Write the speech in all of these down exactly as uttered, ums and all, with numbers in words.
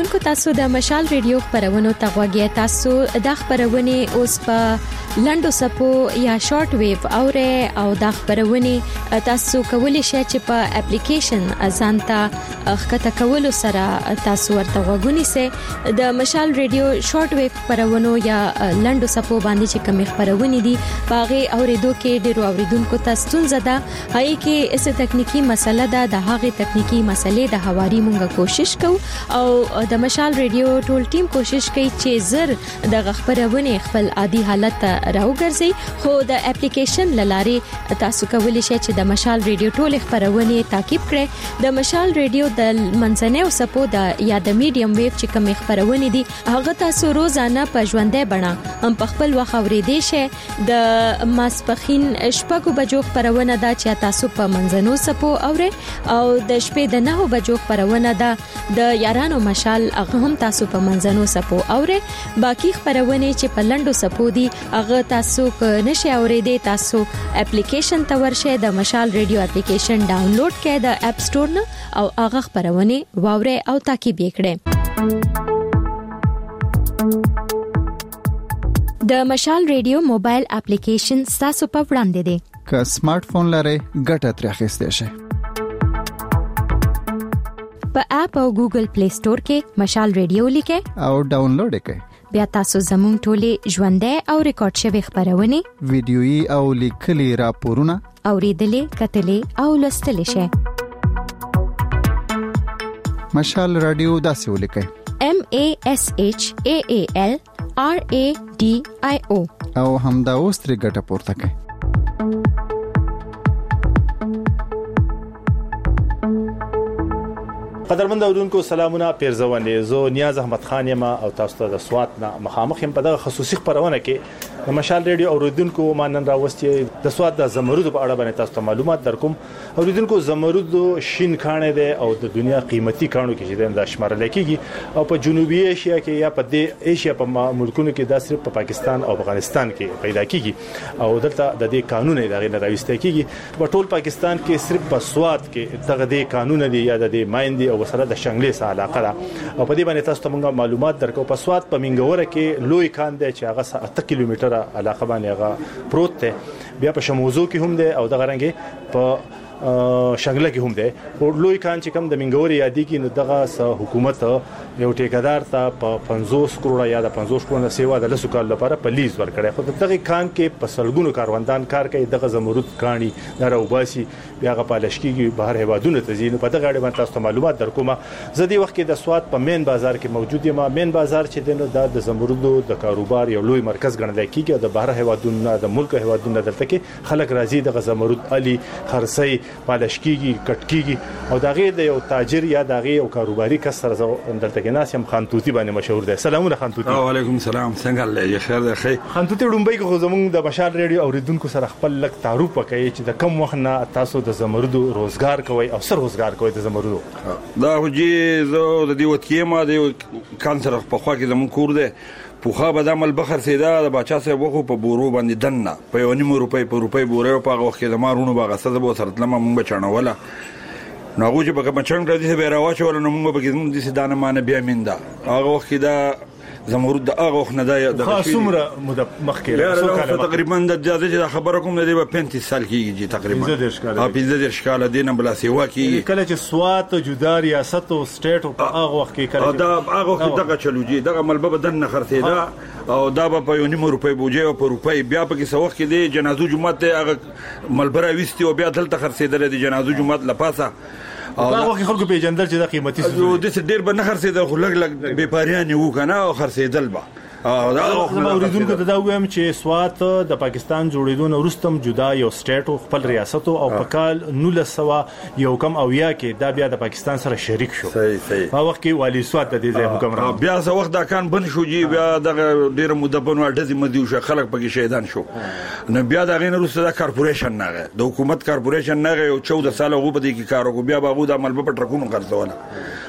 اوریدونکو تاسو د مشال ریډیو خبرونو ته غوږی تاسو د خبرونه اوس په لندو سپو یا شارټ ویو اوره او د خبرونه تاسو کولی شئ چې په اپلیکیشن ازانتا خکته کولو سره تاسو ورته غوږونی سي د مشال ریډیو شارټ ویو خبرونو یا لندو سپو باندې چې کوم خبرونه دي باغه اوریدو کې ډیرو اوریدونکو تاسو ستونزه ده هي کې اس تکنیکی مسله ده د هغه تکنیکی مسلې د حواري مونږه کوشش کوو او د مشال ریډیو ټول ټیم کوشش کوي چې زر د خبرونه خپل عادي حالت راوګرځي خو د اپلیکیشن لارې تاسو کولی شئ چې د مشال ریډیو ټول خبرونه تعقیب کړئ د مشال ریډیو د منځنۍ او سپو د یا د میډیم ویو چې کوم خبرونه دي هغه تاسو روزانه په ژوندۍ بڼه هم په خپل وخت اورېدئ شئ د ماسپخین شپږو بجو خبرونه ده چې تاسو په منځنو سپو اورئ او د شپې د نهو بجو خبرونه ده د یارانو مشال هغه هم تاسو په منځنو سپو اورئ باقی خبرونه چې په لندو سپو دي هغه تاسو که نشئ اورېدئ تاسو اپلیکیشن ته ورشئ د مشال ریډیو اپلیکیشن ډاونلوډ کړئ د اپ سٹور نه او هغه خبرونه واورئ او تعقیب یې کړئ د مشال ریډیو موبایل اپلیکیشن تاسو په وړاندې دی که سمارټ فون لرئ ګټه ترې اخیستئ شئ په اپ او ګوګل پلی سٹور کې مشال ریډیو لیکئ او ډاونلوډ یې کړئ بیا تاسو زموږ ټولې ژوندۍ او ریکارډ شوی خبرونه ویډیويي او لیکلي راپورونه اوریدلې کتلې او لوستلې شئ مشال رادیو داسې ولیکئ M A S H A A L R A D I O او همدا اوس ترې ګټه پورته کړئ قدرمند اوریدونکو سلامونه پیرزوانې زه نیاز احمد خان یم او تاسو ته د سوات نه مخامخ يم په دغه خصوصي خبرونه کې د مشال ریډیو اوریدونکو مانن راوستي د سوات د زمرد په اړه باندې تاسو ته معلومات درکوم اوریدونکو زمرد شین کانه ده او د دنیا قیمتي کانو کې چې د شمارل کېږي او په جنوبي ایشیا کې یا په د ایشیا په ملکونو کې دا صرف په پاکستان او افغانستان کې پیدا کېږي او دلته د دې قانون د غیر راوستي کېږي په ټول پاکستان کې صرف په سوات کې دغه د قانون دی یا د مایندې او سره د شنګلې سره علاقه ده او په دې باندې تاسو ته موږ معلومات درکو په سوات په منګوره کې لوی کان دی چې هغه اته کیلومتره علاقه باندې هغه پروت دی بیا په شموزو کې هم دی او د غرنګي په شنګله کې هم دی او لوی کان چې کم د منګوري یادې کې نو دغه حکومت یو ټیکدار ته په پنځوس کروڑه یا د پنځوس کروڑه سیوا د لسو کال لپاره په لیز ورکړي خو دغه کان کې په سلګونو کاروندان کار کوي دغه زمرد کانی دروباسي بیا غ پالشکیږي بهر هوادونو ته ځي نو په دغه اړه باندې تاسو معلومات درکوم زه دې وخت کې د سوات په مین بازار کې موجود یم مین بازار چې د زمردو د کاروبار یو لوی مرکز ګڼل کېږي او د بهر هوادونو د ملک هوادونو دلته کې خلک راځي د زمرد علي خرسي پالشکیږي کټکیږي او دغه د یو تاجر یا دغه یو کاروباري کس سره دلته کې ناس هم خان توتی باندې مشهور دی سلامونه خان توتی وعلیکم السلام څنګه لې خیر ده خیر خان توتی ډومبای کو زمونږ د مشال ریډیو اوریدونکو سره خپل لک تعارف وکړي چې د کم وخت نه تاسو د زمردو روزګار کوي او سر روزګار کوي د زمردو دا هجی زه د دې وتکې ما د کانسر په خوا کې زمون کور دی پوخا به د عمل بخر سیدا د باچا صاحب وخو په بورو باندې دنه په یو نیمه روپۍ په روپۍ بورې په هغه وخت کې د مارونو باغ سره به سره تلم مونږ بچانوله ناغو چې په مچنګ راځي به راوچول نو مونږ به کې مونږ د سیدانه مان بیا میندا هغه وخت کې دا زمرد د هغه وخت نه د خاصمره مخکې تقریبا د اجازه چې خبره کوم د پنځه سال کېږي تقریبا پنځه دېرش کال دینه بلا سیوا کېږي کله چې سوات جدا ریاست او سټیټ په هغه وخت کې کله دا هغه وخت دغه چلوږي دغه ملبه بدن نه خرڅېدا او دا په یو نیمه روپۍ بوجي او په روپۍ بیا په کې سوخ کې د جنازو جمعه ته هغه ملبره وستي او بیا دلته خرڅېدل د جنازو جمعه لپاسه هغه وخت خلکو پیژندل چې د قیمتي سو د ډېر به نه خرڅېدل خو لګ لګ به پاریان یو کنه او خرڅېدل به او دا اوریدونکو ته دا وایم چې سوات د پاکستان جوړېدو وروسته جدا یو سټیټ او خپل ریاست او په کال نولس سوه یو کم او یا کې دا بیا د پاکستان سره شریک شو صحیح صحیح په وخت کې والی سوات د دې حکمران بیا څو وخت دا کان بند شو جی بیا د ډېر مده په نو اډزي مدیو شو خلک پکې شهیدان شو نو بیا دا غین وروسته د کارپوریشن نه د حکومت کارپوریشن نه یو چودہ سال غو په دې کې کار وکړ بیا باغو د عمل په ټرکونو خرڅول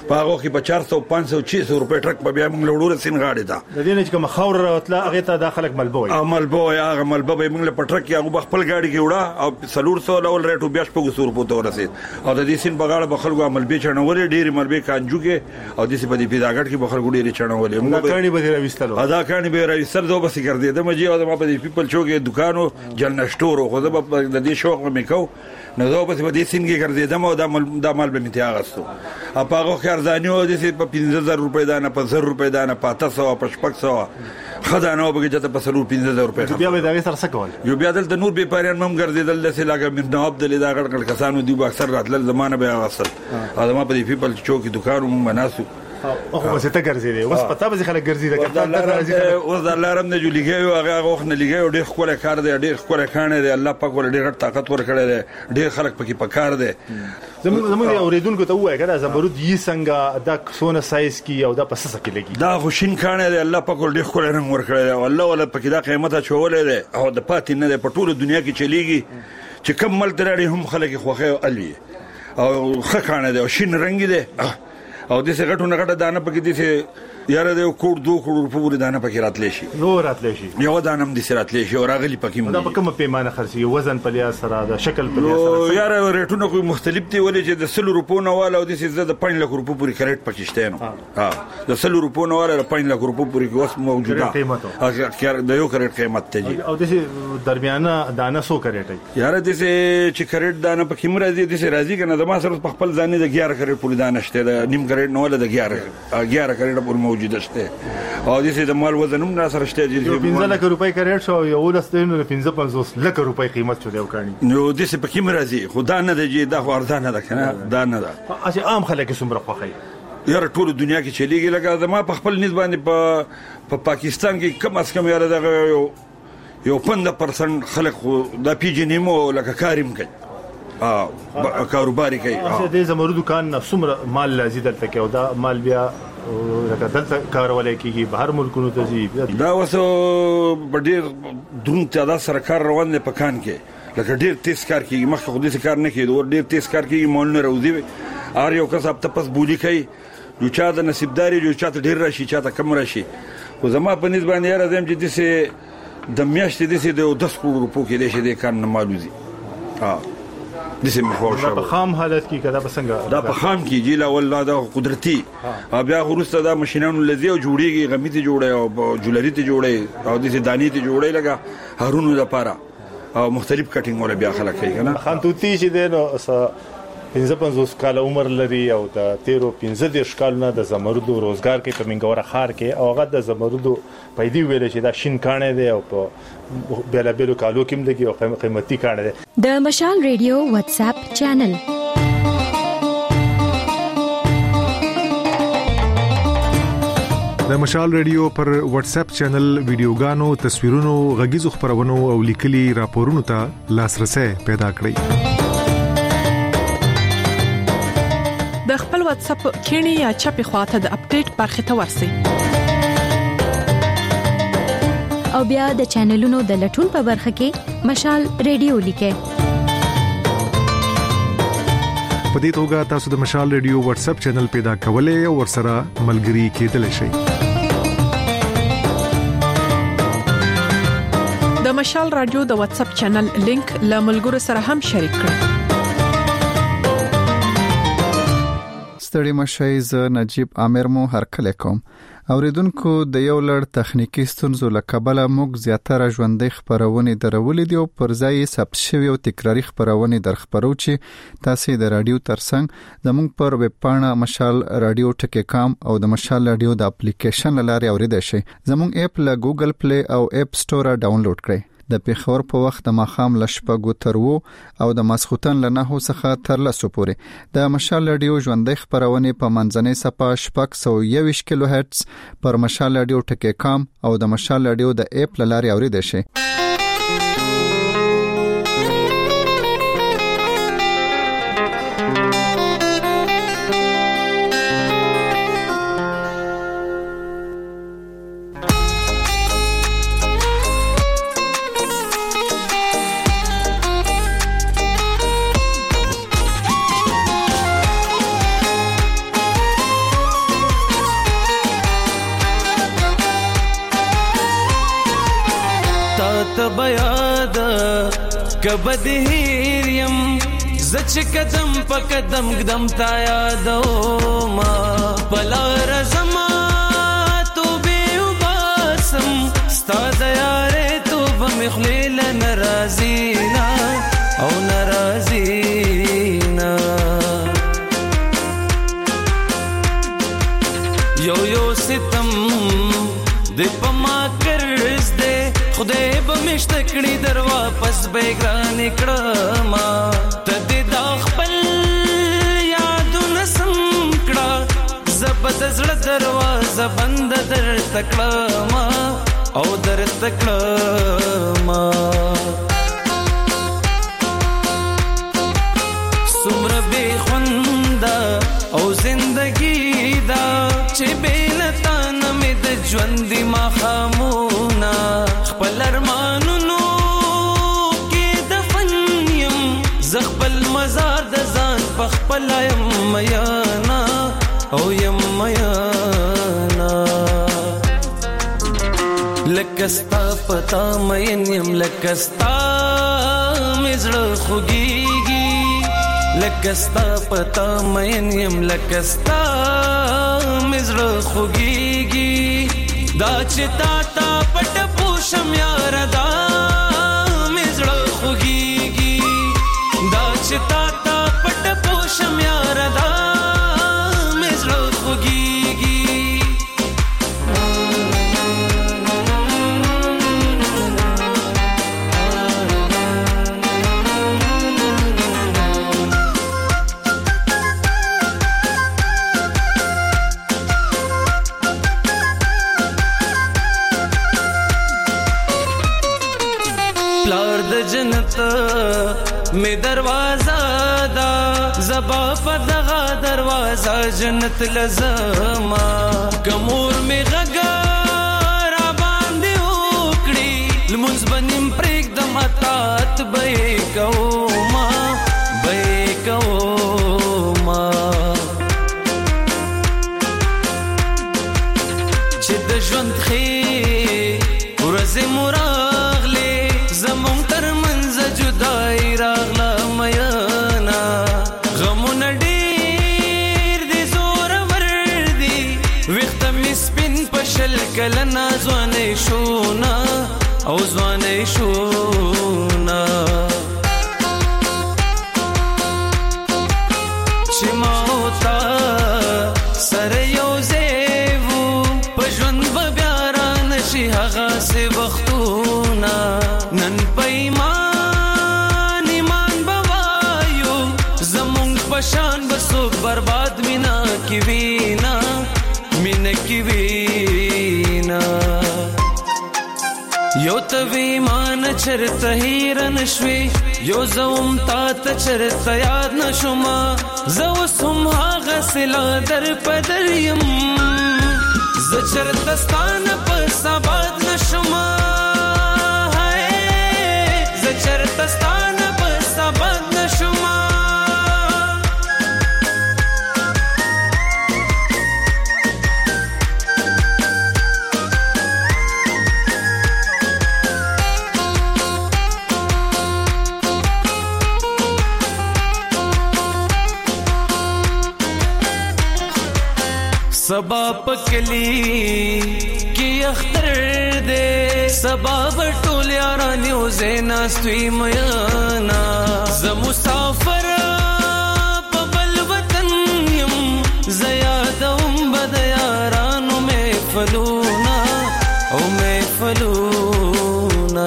پاغو کې په چار سو پنځه سو چھ سو روپے ټرک په بیا موږ وړو سین غاړي تا د دې نه چې کوم خاور راوتله هغه ته داخلك ملبوي عمل بو یا هغه ملبه به موږ په ټرک کې هغه خپل غاړي کې وړا او سلور سو لول ریټو بیا شپږ سو روپے ته ورسید او د دې سین بغاړه بخلګو عمل به چنولې ډېر ملبه کانجو کې او د دې په دې پیداګټ کې بخلګو ډېر چنولې موږ کانی به راوستلو ادا کانی به راوستل دوه بس ګرځې د مجي او د ما په دې پیپل چوکې دکانو جنشتورو خو د دې شوق مې کو نو دا په دې سینګي ګرځې د مو د مال د مال به میته اغستو اپاغه خرزانیو د دې په پنځه زره روپے دانه په زر روپے دانه په تاسو په شپږ سو خدانه وبګه چې په سلور پنځه زره روپے بیا به دا سره سکول یو بیا د نور به پاريان مم ګرځیدل د سلاګه من نواب د لیدا غړ کسانو دی اکثر راتل زمانه به اغستل ادمه په دې پیپل چوکې دکانو مناسو او خو څه ته ګرځي دی اوس پتا به خلک ګرځي دا کتاب ته راځي اوس د الله رحم نه جوړیږي هغه وخت نه لګي ډېر خپل کار دی ډېر خپل کانه دی الله پاک ول ډېر طاقت ور کړی دی ډېر خلک پکې پکار دی زموږ زموږ اوریدونکو ته وایي کړه زمرود یې څنګه دا سونه سایز کی او دا پس سکه لګي دا خوشین کانه دی الله پاک ول ډېر خپل رنگ ور کړی دی الله ول پکې دا قیمته چولې دی او د پاتې نه په ټوله دنیا کې چلیږي چې کم مل ترړي هم خلک خوخه الوي او خکانه دی او شین رنگ دی او د څه غټو نه غټه دانه پکې دي چې یاره د کوړ دوه کروڑ په پورې دانه پکې راتلې شي نو راتلې شي یو دانم دي راتلې شي او راغلي پکې مونږ دا په کومه پیمانه خرڅي وزن په لیا سره د شکل په لیا سره یاره ریټونه کوم مختلف دي ولې چې د سل روپو نه والا او د څه د پنځه لک روپو پورې کریټ پکې شته نو ها د سل روپو نه والا د پنځه لک روپو پورې اوس موجوده قیمت د یو کریټ قیمت ته دي او د درمیانه دانه سو کریټ یاره د څه چې کریټ دانه پکې مرزي د څه راځي کنه د ما سره په خپل ځانې د اګیار کریټ پورې دانه شته د نیم کریټ نه ولا د اګیار اګیار کریټ پورې موجوده شته او د څه د مال وزن هم سره شته چې پنځه لک روپۍ کریټ شو یو لستینو پنځه پنځوس لک روپۍ قیمت شو دی وکړي نو د څه پکې مرزي خدا نه دی دا خو ارزانه ده کنه دا نه ده اسی عام خلک څومره خوخی یاره ټول دنیا کې چلیږي لکه زما په خپل نسبت باندې په په پاکستان کې کم از کم یاره دغه یو یو پنځه پرسنټ خلک د پیجنیمو لکه کاریم کوي اه کاروباري کوي اه د زمرو دکان نه څومره مال لازم دلته کې او دا مال بیا لکه دلته کارولای کیږي بهر ملکونو ته ځي دا وسو ډېر دون تعداد سره کار روان دی په کان کې لکه ډېر تیز کار کیږي مخکې خو دې کار نه کیږي ډېر تیز کار کیږي مول نه راوځي ار یو کسب ته پس بولی کوي جو چا د نصیبداري جو چا ته ډېر راشي چا ته کم راشي خو زما په نسبت باندې یاره زم چې دسه د میاشتې دسه د دس کروڑ روپو کې دې شه دې کار نه مالوزي ها دسه مخور شو په خام حالت کې کدا بسنګ دا په خام کې جیلا والله دا قدرتي بیا غروسته دا ماشينانو لذي او جوړيږي غمیته جوړي او جولري ته جوړي او دسه دانی ته جوړي لګا هارونو لپاره او مختلف کټینګ ولا بیا خلک کوي کنه خان توتی چې دنو پنځه پنځوس کال عمر لري او د تیرو پنځه دیرش کالونه د زمردو روزګار کې په منګوره خار کې او هغه د زمردو پیدا ویل چې دا شین کانه دی او په بیل بیل کالو کې مدګي او قیمتي کانه دی د مشال ریډیو واتس اپ چینل د مشال ریډیو پر واتس اپ چینل ویډیوګانو تصویرونو غږیزو خبرونو او لیکلي راپورونو ته لاسرسي پیدا کړئ د خپل واتس اپ کینی یا چپی خواته د اپډیټ برخه ته ورسئ او بیا د چینلونو د لټون په برخه کې مشال ریډیو لیکه په دې توګه تاسو د مشال ریډیو واتس اپ چینل پیدا کولای او ورسره ملګري کېدلی شئ د مشال رادیو د واتس اپ چینل لینک له ملګرو سره هم شریک کړئ ستړي مشي ز نجيب عامر مو هرکله کوم اوریدونکو د یو لړ تخنیکی ستونزو لکبله موږ زیاتره ژوندۍ خبرونه درولې دي او پر ځای ثبت شوی او تکراری خبرونه در خبرو چې تاسو د رادیو ترڅنګ زموږ پر ویب پاڼه مشال رادیو ټکی کام او د مشال رادیو د اپلیکیشن لاري اوریدئ شئ زموږ اپ له ګوګل پلی او اپ سٹور ډاونلوډ کړئ د پیښور په وخت د ماخام لشپګو تر وو او د ماسختن له نهو څخه تر لسو پورې د مشال رادیو ژوندۍ خبرونه په منځنۍ صفه شپږ سوه یوویشت کیلو هرتز پر مشال رادیو ټکی کام او د مشال رادیو د اپ لاري اوریدئ شئ بیاد کبد هیریم زچ قدم په قدم قدم تا یادو ما بلا رزما تو به وباسم ستاد یاره تو بمخلیل ناراضینا او ناراضینا یو یو ستم د پما کرز دے خدای به مشتکړي در واپس بیگران کړما تد دا خپل یادونه سم کړه زبد زړه دروازه بند در تکړما او در تکړما سمر به خوندا او زندگی دا چې بیلتا نمې د ژوند ما خامونا خپل ارمانونو کې دفن یم زخپل مزار د ځان په خپل یم میانا او یم میانا لکستا پتا مین یم لکستا مزړه خوږیږي لکستا پتا مین یم لکستا مزړه خوږیږي دا چې تا تا پټ پوشم یار دا مزړه خوږیږي دا چې تا تا پټ پوشم یار دا مزړه خوږیږي جنت میں دروازہ دا زبا فدغا دروازہ جنت لزما کمور میں غگا را باندې وکړي لمونځ بنیم پرېږ دم اطاعت به یې کوما به یې کوما چې د ژوند ښې ورځې مو راغلې زمونږ تر منځ جدای راغله میانا غمونه ډېر دي زورور دي ویښته مې سپین په شل کلنه ځوانۍ شونا او ځوانۍ شونا چې ما او تا سره یو ځای وو په ژوند به بیا رانشي هغسې وختونه نن په ایمان ایمان بوایو زمونږ په شان به څوک برباد مینا کې وینا مینا کې وینا یو ته ایمان چرته هیر نشوي یو زوم تا ته چرته یاد نشوما زه اوس هم هغسې لا در په در یم زه چرته ستانه په سباد نشوما چرته ستانه په سبد نشوما سبا پکلی کی اختر دے سبا بټول یارانیو زیناستوی میانا ز مسافر په بل وطن یم زیادوم بد یارانو محفلونا او محفلونا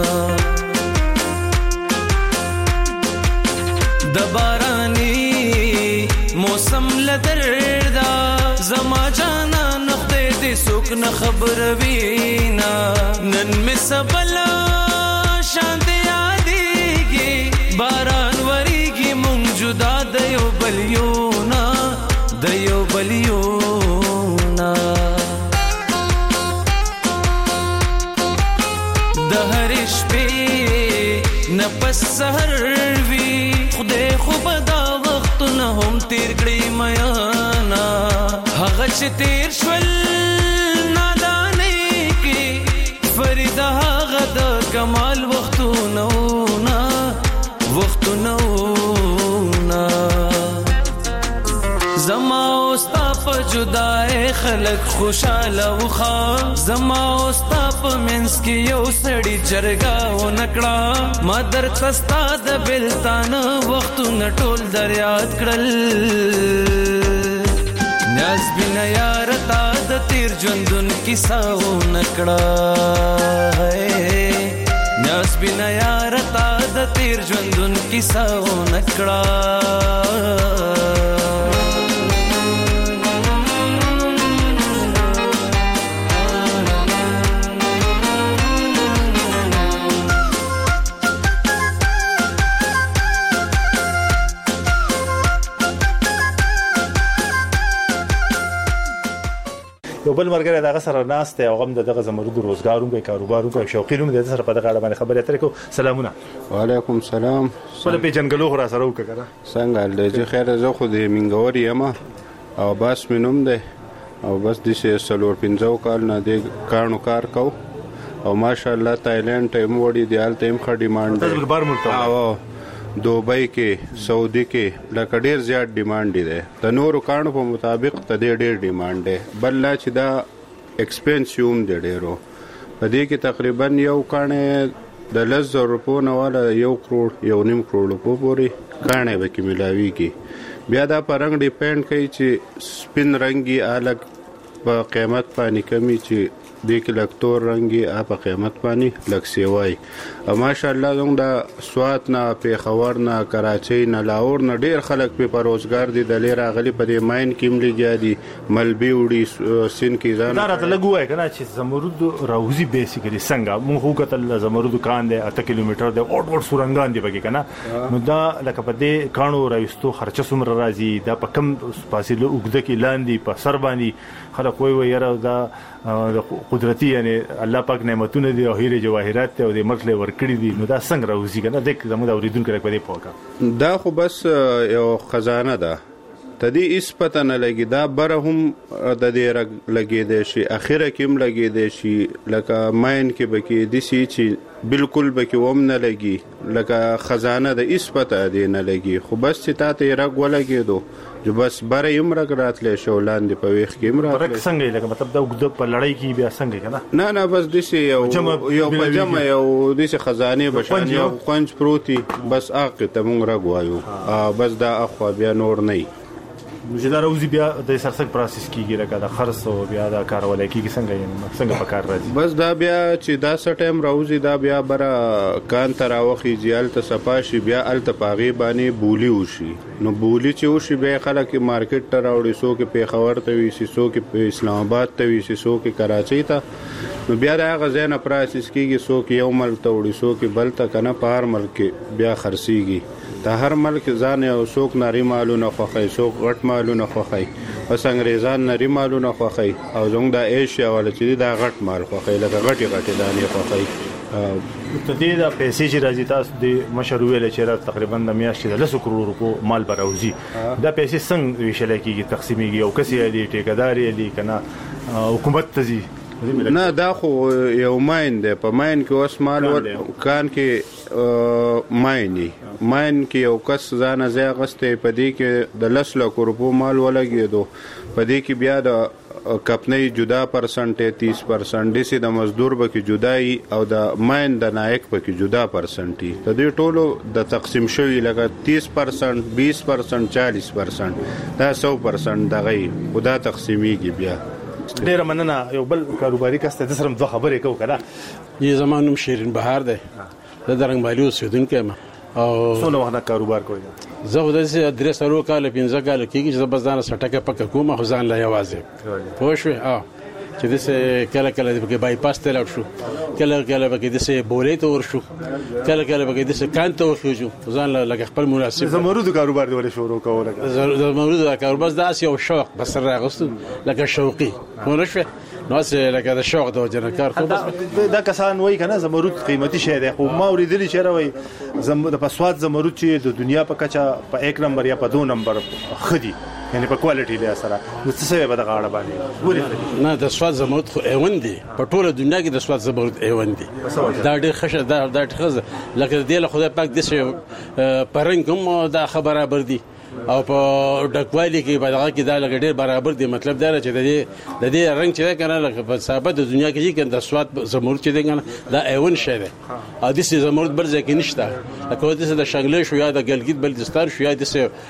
د بارانی موسم لدردا زما جانا نخته دې سوک نه خبر وینا نن می سبلا شانت یادېږي باران وریږي مونږ جدا د یو بل یونا د یو بل یونا د هرې شپې نه پس سحر وي خدای خو به دا وختونه هم تیر کړي میانا هغه چې تیر شول نادانۍ کې فرید هغه د کمال وختونه نا وختونه نا زما اوستا په جدای خلق خوشاله وخا زما اوستا په منس کې یو سړی جرګه و نکړه ما در تستا د بلتان وختونه ټول دریاد کړل نیاز بنا یار تا د تیر ژوندون کیسه و نکړه نیاز بنا یار تا د تیر ژوندون کیسه و نکړه یو بل مرګره دغه سره ناشته او غم دغه زمرد روزګارو کوي کاروبارو کوي شوقینو د سره په دغه اړه باندې خبرې اترې کو سلامونه وعلیکم سلام ول په جنگلو خورا سره وکړه څنګه لږه خیر زه خو د منګوري یم او بس مينوم ده او بس د سه سلور پنځو کال نه د کارونو کار کو او ماشاءالله تایلند ټیم وړي دی حالت هم خ ډیماند ده بار ملک او دوبۍ کې سعودي کې لکه ډیر زیات ډیماند دی د نورو کارونو په مطابق ته ډیر ډیماند دی بل لا چې دا ایکسپنسیوم دی ډیرو په دې کې تقریبا یو کانه د لزر روپو نه والا یو کروڑ یو نیم کروڑ روپو پورې کانه به کې ملاوي کې بیا دا په رنگ ډیپند کوي چې سپین رنگي الګ په قیمت باندې کمی چې د کلکتور رنگي په قیمت باندې لک سیوای او ماشاءالله زموږ د سوات نه پیښور نه کراچۍ نه لاهور نه ډیر خلک په روزګار دي د لیر غلي په دې ماين کې ملګیا دي ملبي وړي سین کې ځان دا راته لګوي کنه چې زمرد راوزي بیسیکلی څنګه موږ وکتل زمرد کان دی اته کیلومتر دی اوټ اوټ سورنګان دی بګی کنه نو دا لکه په دې کانو راوستو خرچه سومره راځي دا په کم فاصله وګد کې لاندې په سر باندې خلک وای وای یاره دا قدرتي یعنی الله پاک نعمتونه دي او هیره جواهرات او د ملک له ورکړي دي نو دا څنګه راوځي کنه د زموږ د اوریدونکو لپاره په دې پوکا دا خو بس یو خزانه ده تدې اس پته نه لګي دا بره هم د دې لګي دي شي اخره کې هم لګي دي شي لکه ماين کې بکی دي شي چې بالکل بکی ووم نه لګي لکه خزانه د اس پته دی نه لګي خو بس چې تاسو رګ ولګي دو جو بس بره یم رګ راتلې شو لاندې په ویخ کې یم راتلې رګ څنګه لکه مطلب دا وګد په لړۍ کې بیا څنګه کنه نه نه بس د سي یو یو پجامه یو د سي خزانه بشان یو قنج پروتي بس اق ته مونږ رګ وایو بس دا اخو بیا نور نه چې دا راوځي بیا د سرسک پروسس کیږي لکه دا خرڅ او بیا دا کارولای کیږي څنګه یې څنګه په کار راځي بس دا بیا چې دا سټیم راوځي دا بیا بره کان تر واخی جیل ته صفاشي بیا ال تپاغي باندې بولی وشي نو بولی چې وشي به خلک مارکیټ ته راوړي سو کې پیښور ته وي سو کې په اسلام آباد ته وي سو کې کراچۍ ته نو بیا دا غزنه پروسس کیږي سو کې یو مل ته وړي سو کې بل ته کنه په هر ملک بیا خرسيږي د هر ملک ځان او څوک ناري مالونه خوخی څوک غټ مالونه خوخی پس انګريزان ناري مالونه خوخی او زموږ د ایشیا ول چې دا غټ مال خوخی لکه غټي غټي دانې خوخی ته دې د پیسې چې راځي تاسو د مشروع ویل چې را تقریبا د میاشتې د لس کروڑ روپو مال براوزي دا پیسې څنګه ویشل کېږي تقسیمېږي او کسي دي ټیکداري دي کنه حکومت ته نه دا خو یو ماين دی په ماين کې اوس مال کان کې مايني ماين کې یو کس ځان ځای غسته په دې کې د لس لک روپو مال ولګېدو په دې کې بیا د کپنۍ جدا پرسنټ تیس پرسنټ دي سي د مزدور به کې جدای او د ماين د نایک به کې جدا پرسنټي د دې ټولو د تقسیم شوی لکه تیس پرسنټ بیس پرسنټ چالیس پرسنټ دا سو پرسنټ دغه خدا تقسیمیږي بیا ډیر مننه یو بل کاروباري کسته د سره دوه خبرې کو کړه یی زمانوم شیرین بهار ده د درنګ مالیو سودونکو ما او څونه وخت کاروبار کوي زه د دې ادرس ورو کال پنځه کال کېږي چې بس ځان سټکه پک کوم خو ځان لا یوازې پوه شو اه چې دسه کله کله د بای پاس ته لاړ شو کله کله به دسه بولې ته ور شو کله کله به دسه کان ته ور شو ځان لا خپل مناسب زمرد کاروبار دی ولې شروع کوله زمرد کاروبار داس یو شوق بس راغستو لکه شوقي ونه شو نو څه لکه د شوق د وجه کار خو بس دا کسان وایي کنه زمرد قیمتي شی دی خو ما اوریدلی چې راوي زم د پسواد زمرد چې د دنیا په کچا په یک نمبر یا په دو نمبر خدي یعنی په کوالټي له سره نو څه به د غاړه باندې ولې نه د سواد زمرد خو ایوان دي په ټوله دنیا کې د سواد زمرد ایوان دي دا ډېر خشه دا دا خزه لکه د له خدای پاک د څه پرنګ هم دا خبره بر دي او په ډکوالي کې په دغه کې دا لګ ډېر برابر دي مطلب دا چې د دې د دې رنگ چې کنه لکه په ثابت د دنیا کې چې د سواد زمرد چې دی دا ایوان شه ده او د سي زمرد بل ځکه نشته لکه د شنګلې شو یا د ګلګیت بلتستان شو یا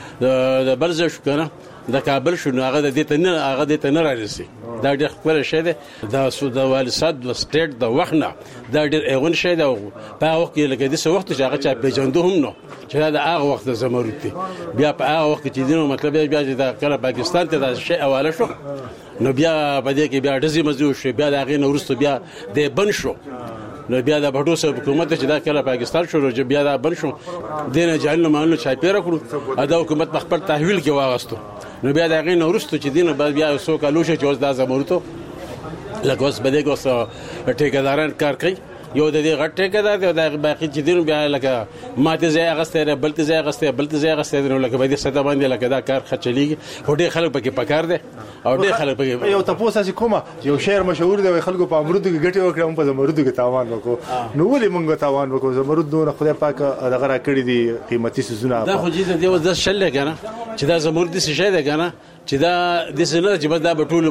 د بلځ شو کنه د کابل شو هغه د دې تنه هغه د تنه راځي دا ډېر خپل شی دی دا سود والصد د سټیټ د وخنه دا ډېر ایون شی دی په وخت کې لکه د څه وخت چې هغه چا پیژندو هم نو چې دا هغه وخت زمرد دی بیا په هغه وخت کې دینو مطلب بیا چې کله پاکستان ته دا شی حواله شو نو بیا په دې کې بیا دزي مزو شو بیا دا غي نو ورستو بیا د بن شو نو بیا د بټو سره حکومت چې دا کله پاکستان شروع چې بیا دا بن شو دینه جهل مانلو چای پیره کړو ادا حکومت په خپل تحویل کې واغستو نو بیا دا غي نو ورستو چې دینه بیا سو کالو چې اوس دا زمورته لکه اوس بده کوس ټیکداران کار کوي یو د دې غټ ټیکدار دی دا باقي چې دینه بیا لکه ماته ځای غسته بلته ځای غسته بلته ځای غسته نو لکه به دې صدا باندې لکه دا کار خچلېږي هډې خلک پکې پکار دي او ډېر خلک پکې یو تاسو چې کومه یو شعر مشهور دی خلکو په امرود کې ګټي وکړم په زمرد کې تاوان وکړو نو ولې مونږ تاوان وکړو زمرد نو خدای پاک دغه را کړی دی قیمتي سيزونه دا خو دې دی وځ شل کنه چې دا زمرد څه شي دی کنه چې دا د سينه چې بس دا بټول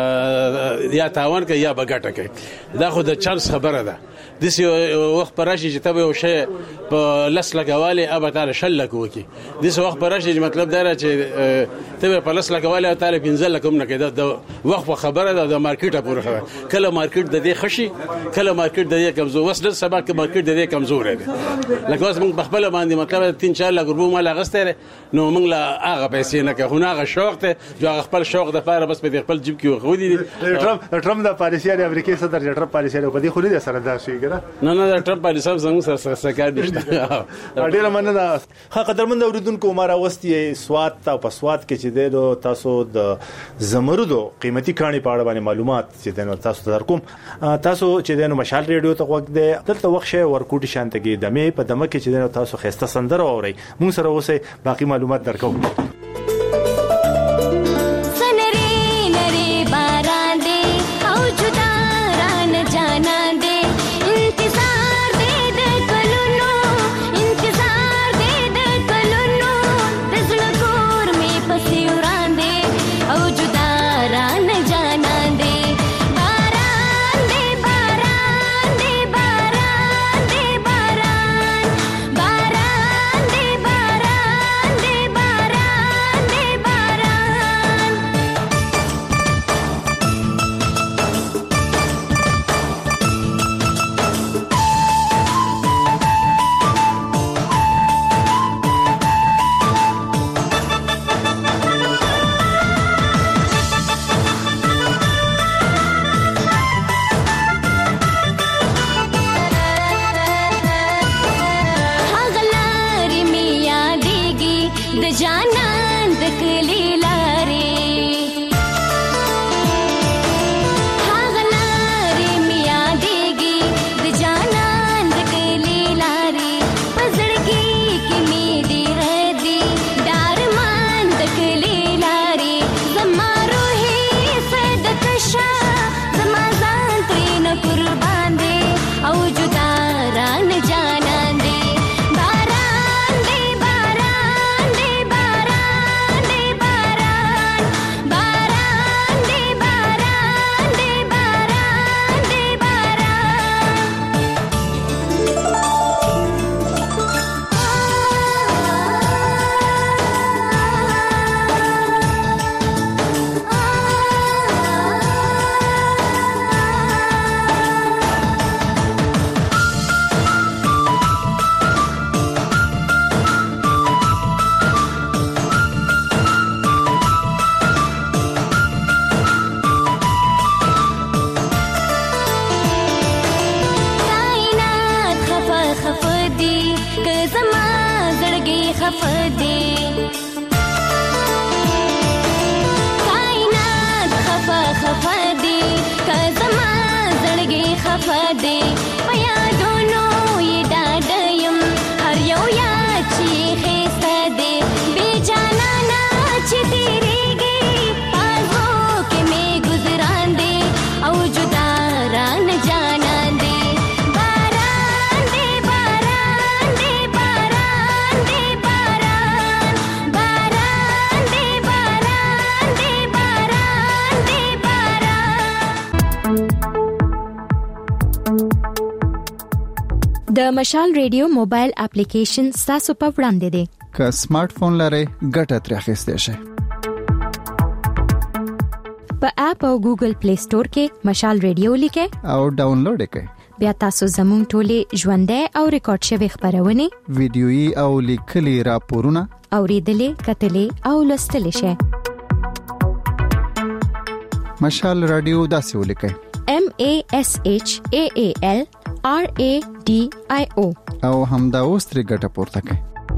مرته یا تاوان کوي یا بغټه کوي دا خو د چانس خبره ده د سی وخت پراشي چې تبه یو شی په لس لګواله ابه تعالی شل لګوي د سی وخت پراشي مطلب دا چې تبه په لس لګواله او تعالی پنځل لکم نه کېده د وخت په خبره ده د مارکیټه پورې خبره کله مارکیټ د دې خشي کله مارکیټ د دې کمزور وسل سبا کې مارکیټ د دې کمزور دی لکه اوس موږ په خپل باندې مطلب تین چار لګ روپو مال غسته نو موږ لا هغه پیسې نه کوو هغه شوق ته جو خپل شوق د پاره بس په خپل جيب کې خو دي ټرمپ ټرمپ د پالیسي د امریکای صدر ټرمپ پالیسي په دې خو دې سره دا شي ګره نه نه د ټرمپ پالیسي څنګه سره سره سره کار نشته ډېر مننه ها قدرمن اوریدونکو مارا وستي سواد تا په سواد کې چې د تاسو د زمردو قیمتي کاني په اړه باندې معلومات چې د تاسو در کوم تاسو چې د مشال ریډیو ته وخت دی دلته وخت شي ورکوټي شانتګي د مې په دمه کې چې د تاسو خسته سندره اوري مون سره اوسه باقي معلومات درکو کائنات خفا خفا دی د مشال ریډیو موبایل اپلیکیشن تاسو په وړاندې دی. که سمارټ فون لرئ ګټه ترې اخیستئ شئ. په اپ او ګوګل پلی سٹور کې مشال ریډیو لیکئ او ډاونلوډ کړئ. بیا تاسو زموږ ټولې ژوندۍ او ریکارډ شوی خبرونه ویډیويي او لیکلي راپورونه اوریدلې کتلې او لوستلې شئ. مشال رادیو داسې ولیکئ: M A S H A A L R A D I O او همدا اوس ترې ګټه پورته کړئ.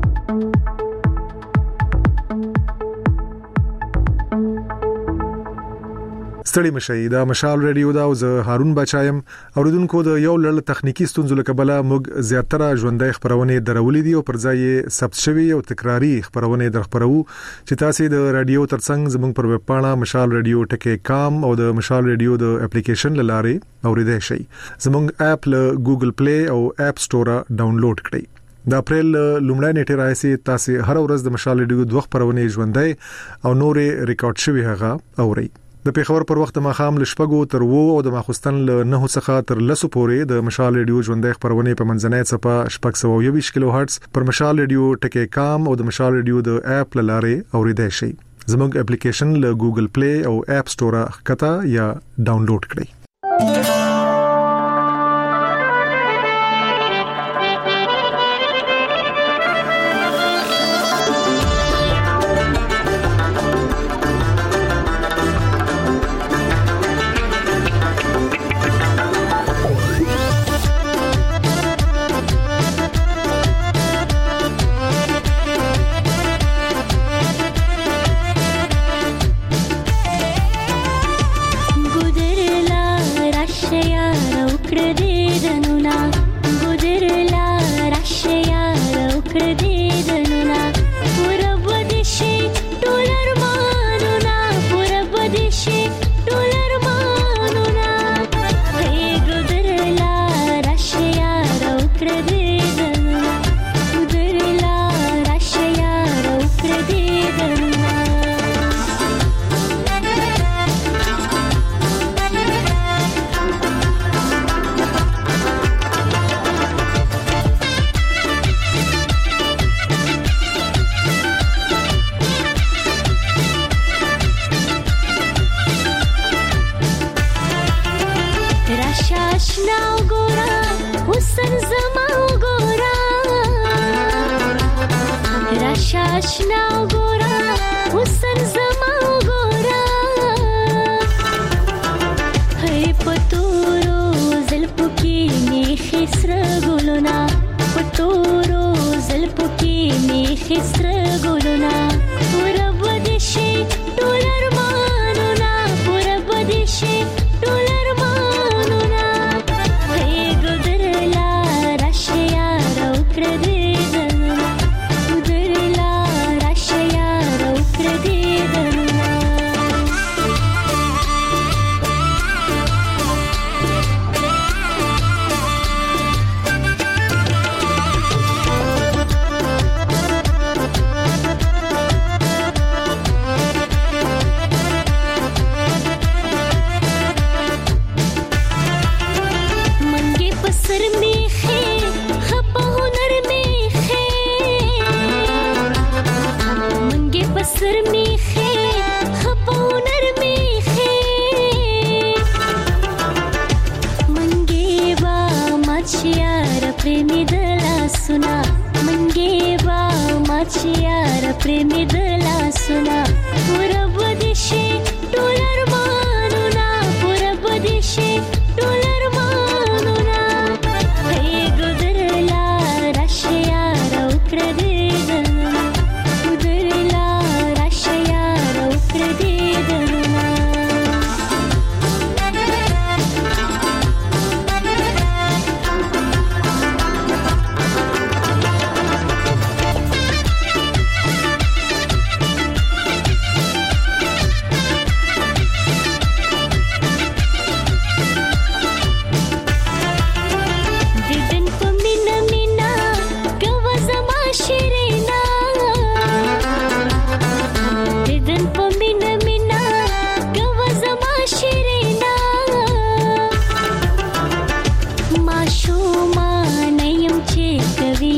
ستړي مشي دا مشال ریډیو دا او زه هارون بچایم. اوریدونکو د یو لړ تخنیکی ستونزو له کبله موږ زیاتره ژوندۍ خبرونه درولې دي او پر ځای ثبت شوی او تکراری خبرونه درخبرو چې تاسو د رادیو ترڅنګ زموږ پر ویب پاڼه مشال ریډیو ټکی کام او د مشال ریډیو د اپلیکیشن لاره اوریدای شئ. زموږ اپ له ګوګل پلی او اپ سٹور ډاونلوډ کړئ. د اپریل لومړی نیټه راځي تاسو هر ورځ د مشال ریډیو دوه خبرونه ژوندۍ او نورې ریکارډ شوی هغه اورئ. د پیښور پر وخت ماخام لشپګو تر وو او د ماخستن له نه څخه تر لسو پورې د مشال ریډیو ژوندۍ خبرونه په منځنۍ صفه شپږ سوه یوویشت کیلو هرتز پر مشال ریډیو ټکی کام او د مشال ریډیو د اپ لاره اوریدای شئ. زموږ اپلیکیشن له ګوګل پلی او اپ سٹور ښکته یا ډاونلوډ کړئ. she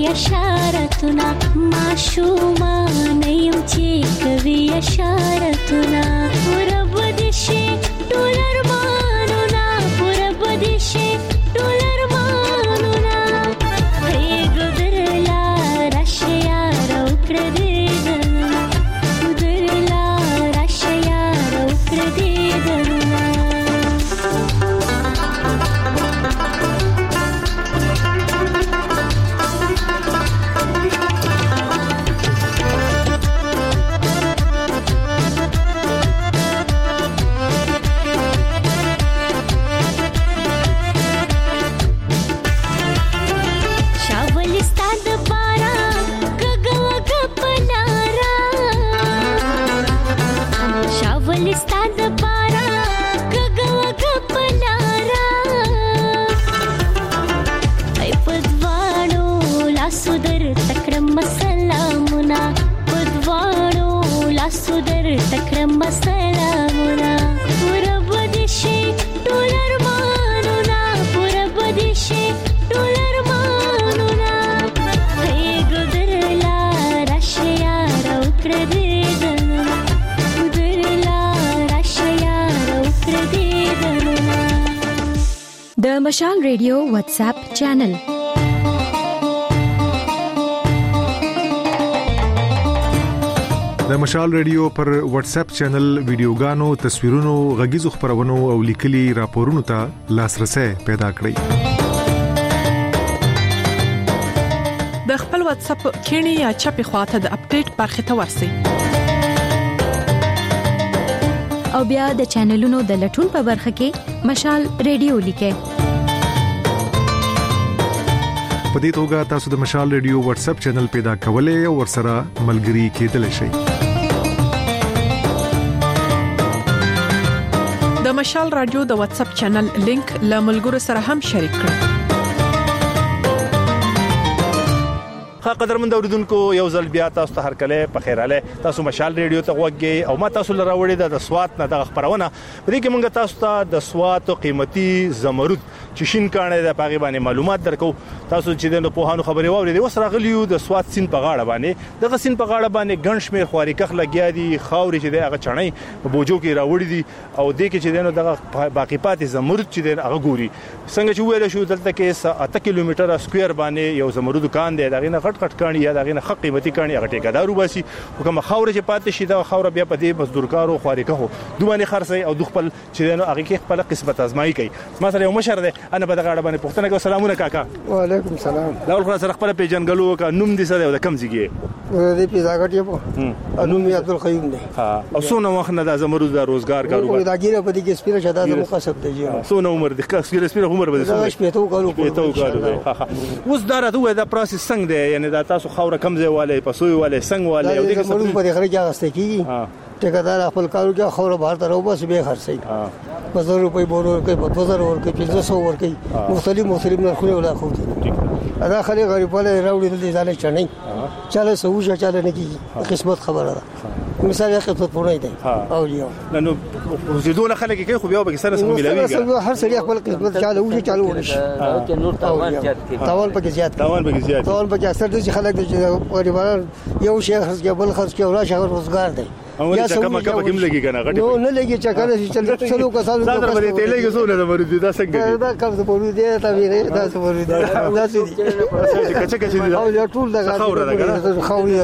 اشارتنا معشومان یم چې کوي اشارتنا پورا بدشي ټول ارمانونه پورا بدشي ټول ارمانونه هي ګدرلا راشیا رو کړ دې ګدرلا راشیا رو کړ دې د مشال ریډیو واتس اپ چینل د مشال ریډیو پر واتس اپ چینل ویډیوګانو، تصویرونو، غږیزو خبرونو او لیکلي راپورونو ته لاسرسي پیدا کړئ. د خپل واتس اپ کینی یا چپی خواته د اپډیټ برخه ته ورسئ او بیا د چینلونو د لټون په برخه کې مشال ریډیو لیکئ. په دې توګه تاسو د مشال ریډیو واتس اپ چینل پیدا کولای او ورسره ملګري کېدلی شئ. د مشال رادیو د واتس اپ چینل لینک له ملګرو سره هم شریک کړئ. ښه قدرمن اوریدونکو، یو ځل بیا تاسو ته هرکله په خیراله تاسو مشال ریډیو ته وګورئ او ما تاسو لپاره وړي د سوات نه د خبرونه په دې کې مونږ تاسو ته د سوات قیمتي زمرد چې شین کانه د پاغي باندې معلومات درکو. تاسو چې د پوهانو خبري واورئ اوس راغلیو د سوات سین په غاړه باندې د غسین په غاړه باندې ګنشمیر خواري کخ لګیا دي خاوري چې دغه چڼۍ په بوجو کې راوړي دي او د کې چې دغه باقی پاتې زمرد چې دغه ګوري څنګه چې ویل شو دلته کې اته کیلومتر سکوير باندې یو زمرد دکان دی دغه نه غټ غټ کانی یا دغه نه حق قیمتي کانی هغه ټیکادارو باسي حکم خاور چې پاتې شي دا خاور بیا په دې مزدورکارو خواري کخو دوه خرڅي او د خپل چې دغه هغه کې خپل قسمت ازمایي کوي. مثلا یو مشر دی انا په دغه اړه باندې پوښتنه کوم. سلامونه کاکا. وعلیکم سلام. دا ول خلاص خپل پیجنګلو کا نوم دي سره د کم ځګي دې پیزاګټ یې په نوم یې عبدالقیوم دی. ها او څونه وخت نه د زمرد د روزګار کاروبار دا ګیره په دې کې سپیره شاده د مقصد دی. څونه عمر د سپیره سپیره عمر به څه شپې ته وکړو ته وکړو. ها ها اوس دا راته دا پروسس څنګه دی یعنی دا تاسو خوره کم ځای والے پسوي والے څنګه والے او دغه څه په خره کې غسته کیږي. ټیکادار خپل کارو کې خوره بهر ته راو بس به خرڅي په زر روپۍ بورو کې په دوه زره ورکې پنځه سوه ورکې مختلف مختلف نرخونه ولا خو ادا خلک غریبانه راوړي دي ځاله چنې چاله سوجا چاله نه کیږي قسمت خبره ده مثال یې قسمت پورې دی او یو نو زیدونه خلک کې خو بیا به سره سم ملوي هر سړي خپل قسمت چاله وږي چاله ورشي او نور تاوان زیات کې تاوان پکې زیات تاوان پکې زیات تاوان پکې اکثر د خلک د غریبانو یو شي خرڅ کې بل خرڅ کې ولا شهر روزګار دی یا کما کما کوم لګي کنه غټي نو نه لګي چې کنه چې چلو کسانو دا درې تلې کې زونه د مرید دا څنګه دا کم څه پورې دی دا ویری دا څه پورې دی دا څه دي کچه کچه دي او یا ټول دا خوره ده کنه خوره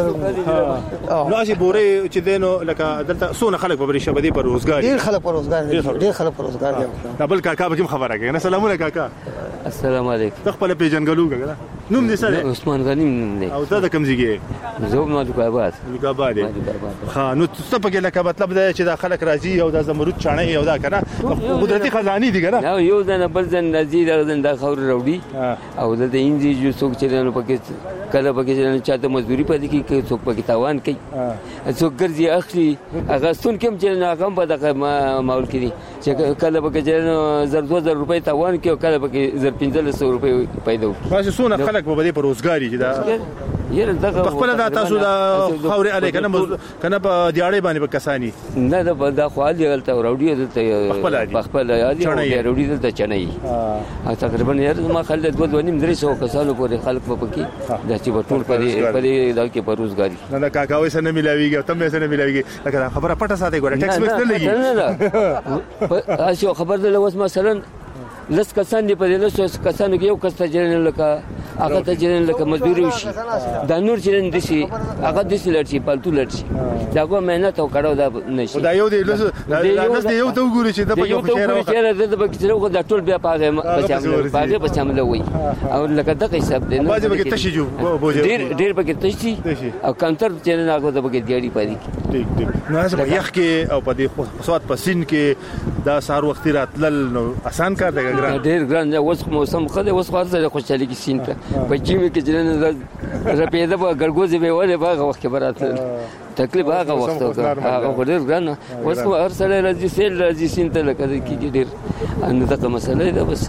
نو شي بورې چې دینو لکه دلته سونه خلک په بری شبدي پر روزګار ډیر خلک پر روزګار دي ډیر خلک پر روزګار دي. دا بل کاکا به کوم خبره کوي. سلامونه کاکا. السلام علیکم. خپل پیجنګلو کنه نوم دې سره عثمان غنی نوم دی. او دا د کوم ځای زوب نو د کابات کابات ها نو څه په کې لکه مطلب دا چې دا خلک راځي او دا زمرد چانه یو دا کنه قدرتي خزاني دي کنه نو یو ځنه بل ځن راځي دا ځن دا خور راوړي او د انځي جو څوک چې نو پکې کله پکې چې چاته مزدوري پدې کې څوک پکې تاوان کوي څوک ګرځي اخلي هغه ستون کوم چې ناکام په دغه ماحول کې دي چې کله پکې چې زر دوه زر روپۍ تاوان کوي کله پکې زر پنځه سوه روپۍ پیدا وي. واسه سونه خلک خلک په دې پروزګاری چې دا یره دغه په خپل دا تاسو دا خوري اله کنه کنه په دیاړې باندې په کسانی نه دا دا خو علي غلطه وروډي دلته په خپل یادي وروډي دلته چنای ا تقریبا یره ما خلک دوه دوه نیم درې سو کسانو پورې خلک په پکې د چې ټول په دې دا کې پروزګاری نه دا کاکاوي سره ملاويږي تم سره ملاويږي لکه خبره پټه ساتي ګوره ټیکس مکس نه لګي نه نه تاسو خبر ده لوس مثلا لس کسان دی په دې لس کسانو کې یو کس ته جنن لکه هغه ته جنن لکه مزدوري وشي دا نور جنن دي شي هغه د سلټي پالتو لټي دا کوم مهنت او کړو دا نشي دا یو دی لس دا لس دی یو ته وګوري چې د په یو خیر او خیر د په کترو دا ټول بیا پاګه بچامل پاګه بچامل وي او لکه دغه حساب دی باځه به تشي جو ډیر ډیر به تشي او کانتر جنن هغه د به دیاري پدې ټیک ټیک نو زه یخ کې او په دې سواد پسین کې دا سار وخت راتلل نو آسان کار دی ډیر ګران دی اوس موسم خله اوس خاصه خوشالي کې سین ته په جیمه کې جنن رپیده به ګرګوزي به وله باغه وخت برات تکلیف هغه وخت هغه ډیر ګران اوس هر سره راځي سیل راځي سین ته لکه کې ډیر ان دغه مسله ده بس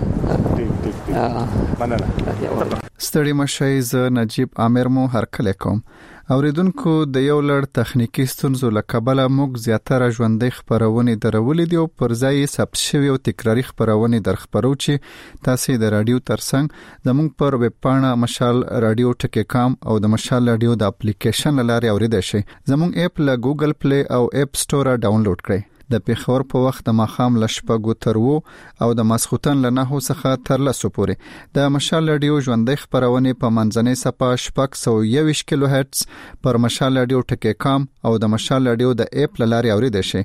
ستړي مشي ز نجيب عامر مو هرکله کوم اوریدونکو د یو لړ تخنیکی ستونزو لکبله موږ زیاتره ژوندۍ خبرونه درولې دي او پر ځای ثبت شوی او تکراری خبرونه درخبرو چې تاسو د رادیو ترڅنګ زموږ پر ویب پاڼه مشال رادیو ټکی کام او د مشال رادیو د اپلیکیشن لاري اوریدئ شئ زموږ اپ له ګوګل پلی او اپ سٹور ډاونلوډ کړئ د پیښور په وخت د ماخام لشپګو ترو او د ماسختن لنهو څخه تر لسو پورې د مشال رادیو ژوندۍ خبرونه په منځنۍ صفه شپږ سوه یوویشت کیلو هرتز پر مشال رادیو ټکی کام او د مشال رادیو د اپ لاري اوریدئ شئ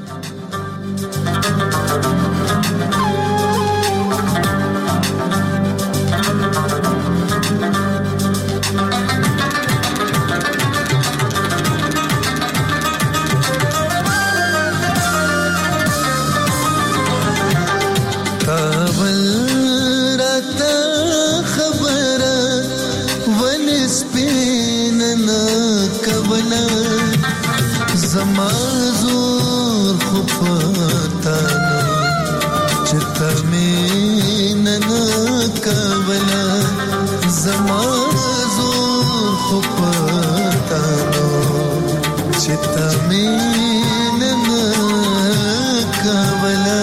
زمازور خپتانا چتا میننا کولا زمازور خپتانا چتا میننا کولا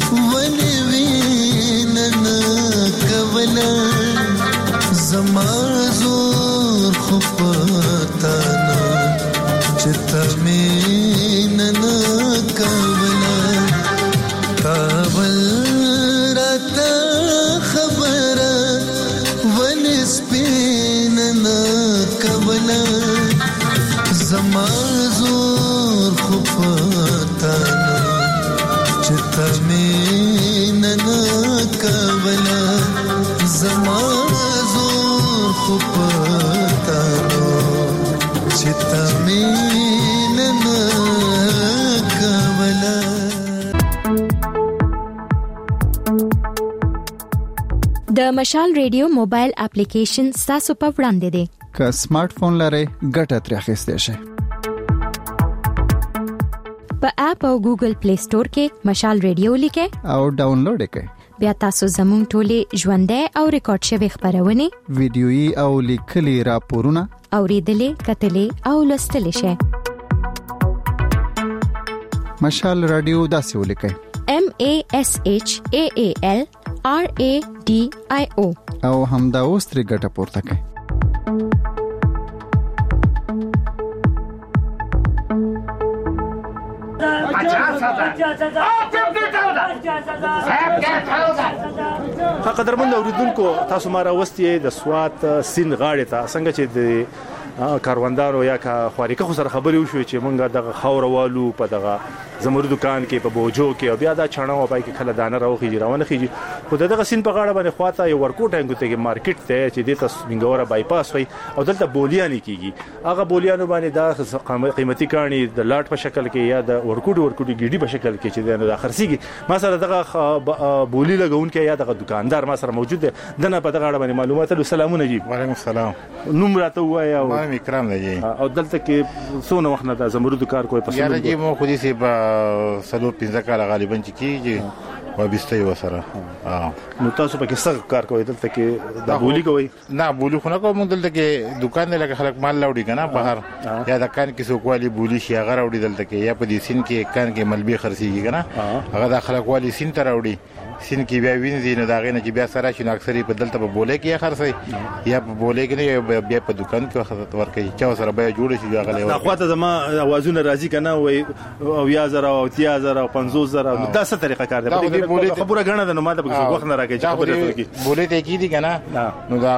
Zaman خو پتا نه چې تمین نه کوله کابل راته خبره ونې سپین نه کوله زما زور خو پتا نه چې تمین نه کوله زما زور خو پتا نه چې تمین نه کوله. د مشال ریډیو موبایل اپلیکیشن تاسو په وړاندې دی. که سمارټ فون لرئ ګټه ترې اخیستئ شئ. په اپ او ګوګل پلی سٹور کې مشال ریډیو لیکئ او ډاونلوډ کړئ. بیا تاسو زموږ ټولې ژوندۍ او ریکارډ شوی خبرونه ویډیويي او لیکلي راپورونه اوریدلې کتلې او لوستلې شئ. مشال رادیو داسې ولیکئ M A S H A A L R A D I O او همدا اوس ترې ګټه پورته کړئ. قدرمن اوریدونکو تاسو ما راوستي د سوات سین غاړې ته څنګه چې د کاروندارو یا کا خواریکه خو سره خبرې وشوي چې مونږه د خاوروالو په دغه زمرد دکان کې په بوجو کې او بیا دا چانه او پای کې خله دانه راوخي روانه خيږي خو دغه سین په غاړه باندې خواته یو ورکوټ انګوته کې مارکیټ ته چې د تاسو منګوره بایپاس وي او دلته بولیانی کیږي هغه بولیانو باندې دا قیمتي کانی د لاټ په شکل کې یا د ورکوټ ورکوټ ګیډي په شکل کې چې د خرسيږي ما سره دغه بولی لګون کې یا دغه دکاندار ما سره موجود دی دنه په دغه اړه باندې معلومات له سلامونه جی. وعلیکم السلام. نوم راته وایا او ما اکرام دی او دلته کې څونه وخت نه د زمرد کار کوي پسند یا جی مو خو دې سه په سلو پنځه کال غالبا چې کیږي و بيستي وسره. اه نو تاسو په کې څه کار کوي دلته کې د بولی کوي؟ نه بولی خو نه کوم دلته کې دکان نه لګ خلک مال لاوړي کنه بهر یا د کان کې څوک والی بولی شي هغه راوړي دلته کې یا په دې سین کې کان کې ملبي خرسيږي کنه هغه د خلک والی سین ته راوړي سین کې بیا وینځي نو دا غینه چې بیا سره شنو اکثر په دلته په بوله کې خرڅي یا په بوله کې نه بیا په دکان کې وخت ورکي چې سره بیا جوړ شي هغه له اخواته زما اوازونه راځي کنه وي او یا زره او تیا زره او پنځوس زره دا څه طریقه کار دی خبره غنه ده نو ماته په وخت نه راکې چې خبره کوي بوله ته کې دي کنه نو دا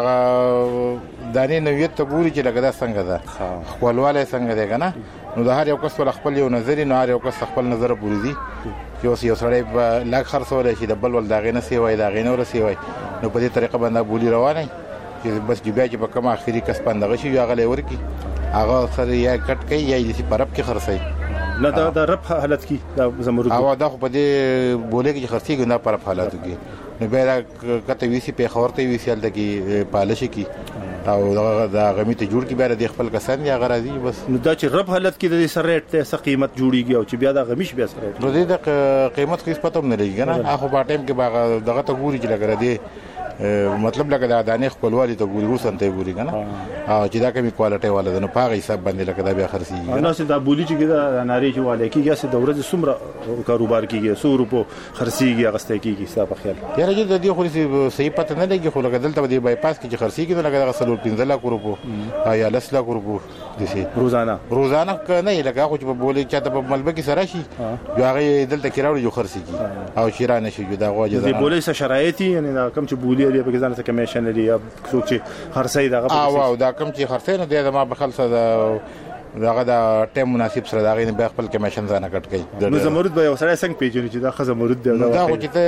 دانه نویت ته ګوري چې لګدا څنګه ده خپلواله څنګه ده کنه نو د هر یو کس خپل یو نظر نه هر یو کس خپل نظر پوری دي یو یو سره لاګ خرڅول شي د بل ول داغې نه سی وای داغې نه ور سی وای نو په دې طریقه باندې بولی روانه چې بس جبیا چې په کوم اخري کس باندې شي هغه لور کی هغه سره یا کټ کوي یا دې پرب کې خرڅي نه دا د رب حالت کې دا زمرد او دا خو په دې بوله کې خرڅي ګنده پر حالاتو کې نو بیا کته ویسي په خورته ویسي ال دکی پالش کی او دا غمیته جوړ کی بیا د خپل کسان یا غراضي بس نو دا چې رب حالت کې د سره ریټ ته څه قیمت جوړیږي او چې بیا دا غمیش بیا سره نو دې د قیمت خو پته نه لګي کنه اخو په ټایم کې باغ دغه ته ګوري چې لګره دی مطلب لکه دا دانه خپلوالي ته ګوري وسنته ګوري کنه او چې دا کومي کوالټي والا ده نو پاغه حساب باندې لکه دا بیا خرسي نو چې دا بولی چې دا ناری چې والے کیږي چې د ورځې څومره کاروبار کیږي سو روپو خرسيږي غسته کیږي حساب خیال یاره چې د دې خو صحیح پته نه لګي خو لکه دلته د بایپاس کې خرسيږي نو لکه دا سلور پنځه لک روپو یا لس لک روپو دي روزانه روزانه نه لکه خو چې په بولی چاته په ملبه کې سره شي یو هغه دلته کې راوړي جو خرسيږي او شیرانه شي دا واجب دي بولی څه شرایط یعنی دا کم چې بولی لري په ځان څه کمیشن لري یا څوک چې خرڅي دغه او دا کم چې خرڅي نه دی ما په خلصه داغه دا ټیم مناسب سره داغه نه به خپل کمیشن ځانه کټ کوي نو زمرد به یو سره څنګه پیژني چې دا خزه مرود دی دا خو چې ته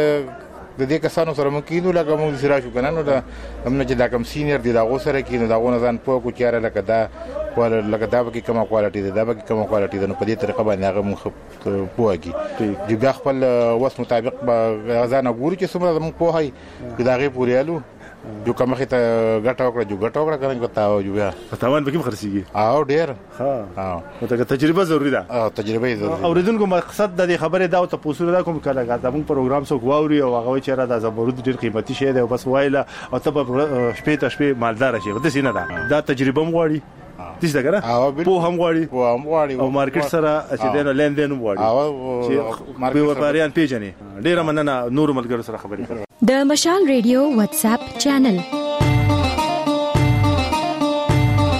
د دې کسانو سره مو کینو لکه مو سره شو کنه نو دا هم چې دا کم سینیئر دی دا غو سره کینو دا غو نه ځان پوه کو چاره لکه دا ول لکه دا به کومه کوالټي ده دا به کومه کوالټي ده نو په دې طریقه باندې هغه مخ پوهږي چې بیا خپل وس مطابق به غزانه ګوري چې څومره مو پوهای دا غي پوریالو جو کومه ته غټه وکړه جو غټه وکړه کنه کوتاو جو بیا تاوان به کوم خرسيږي او ډیر ها ها ته تجربه ضروری ده او تجربه ضروری اوریدونکو مقصد د خبره دا او ته پوسو دا کوم کله دا موږ پروګرام سو غواوري او هغه چې را د زبرود ډیر قیمتي شی دی بس وایله او ته شپې ته شپې مالدار شي د سینه دا دا تجربه مغواړي دې څنګه را په هم غواړي په هم غواړي او مارکیټ سره چې دنه لیندین غواړي او مارکیټ وپاریان پیژني ډیر مننه نور ملګرو سره خبرې کړم د مشال ریډیو واتس اپ چینل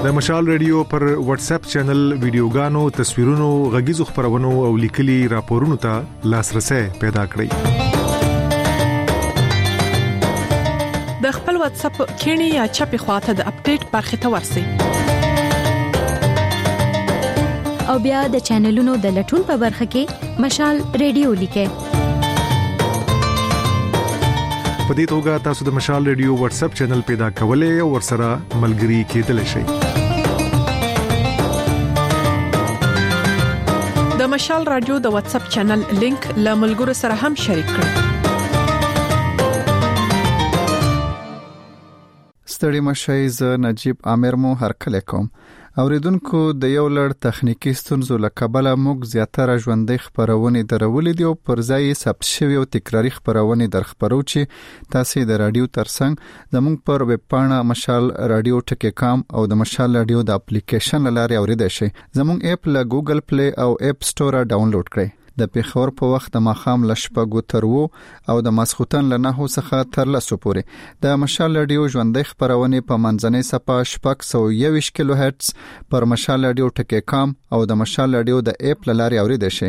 د مشال ریډیو پر واتس اپ چینل ویډیوګانو، تصویرونو، غږیزو خبرونو او لیکلي راپورونو ته لاسرسي پیدا کړئ. د خپل واتس اپ کینی یا چپی خواته د اپډیټ برخه ته ورسئ. او بیا د چینلونو د لټون په برخه کې مشال ریډیو لیکه. په دې توګه تاسو د مشال ریډیو واتس اپ چینل پیدا کولای او ورسره ملګري کېدلی شئ. د مشال رادیو د واتس اپ چینل لینک له ملګرو سره هم شریک کړئ. ستړي مشئ ز نجیب عامر مو هرکله کوم. اوریدونکو د یو لړ تخنیکی ستونزو لکبله موږ زیاتره ژوندۍ خبرونه درولې دي او پر ځای ثبت شوی او تکراری خبرونه درخبرو چې تاسو د رادیو ترڅنګ زموږ پر ویب پاڼه مشال رادیو ټکی کام او د مشال رادیو د اپلیکیشن لارې اوریدئ شئ. زموږ اپ له ګوګل پلی او اپ سٹور ډاونلوډ کړئ. د پیښور په وخت د ماخام لشپګو ترو او د ماسختن لنهو څخه تر لسو پورې د مشال رادیو ژوندۍ خبرونه په منځنۍ صفه شپږ سوه یوویشت کیلو هرتز پر مشال رادیو ټکی کام او د مشال رادیو د اپ لارې اوریدئ شئ.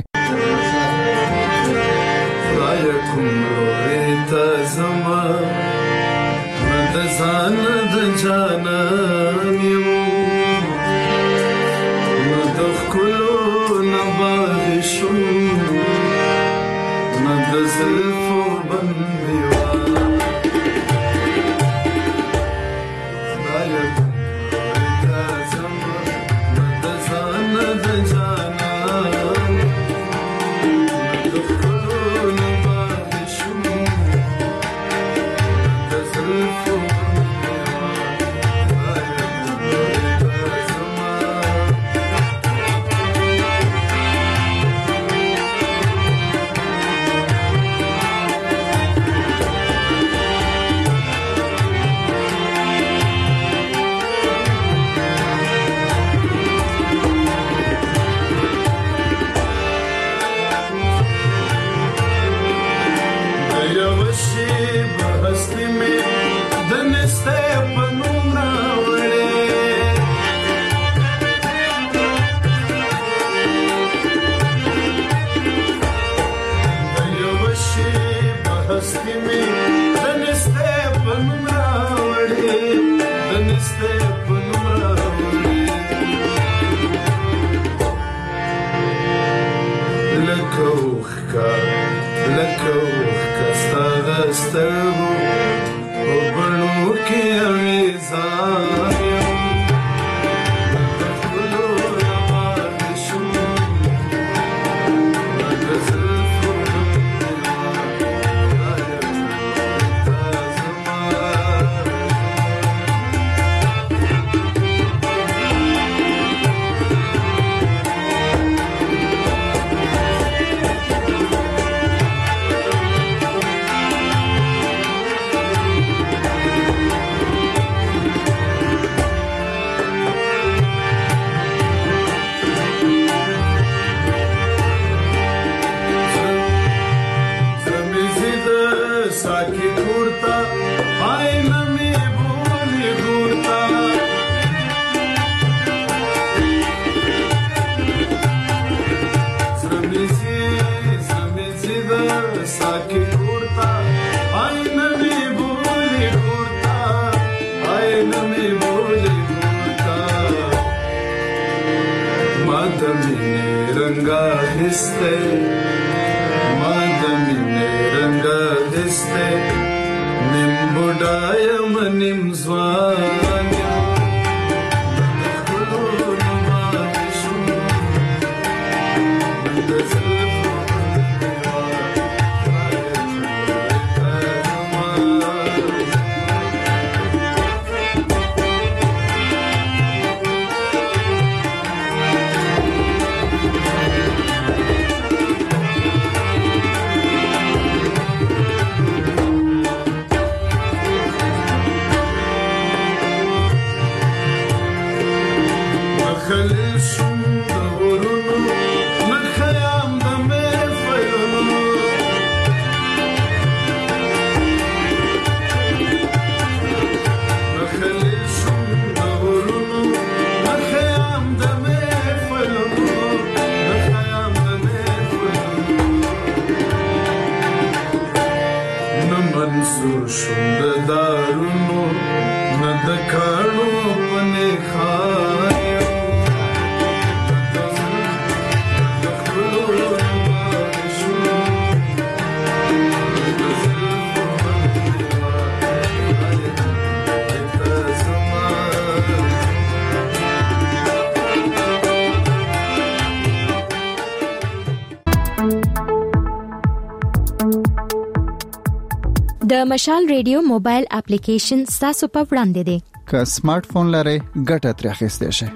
د مشال ریډیو موبایل اپلیکیشن تاسو په وړاندې دی. که سمارټ فون لرئ ګټه ترې اخیستئ شئ.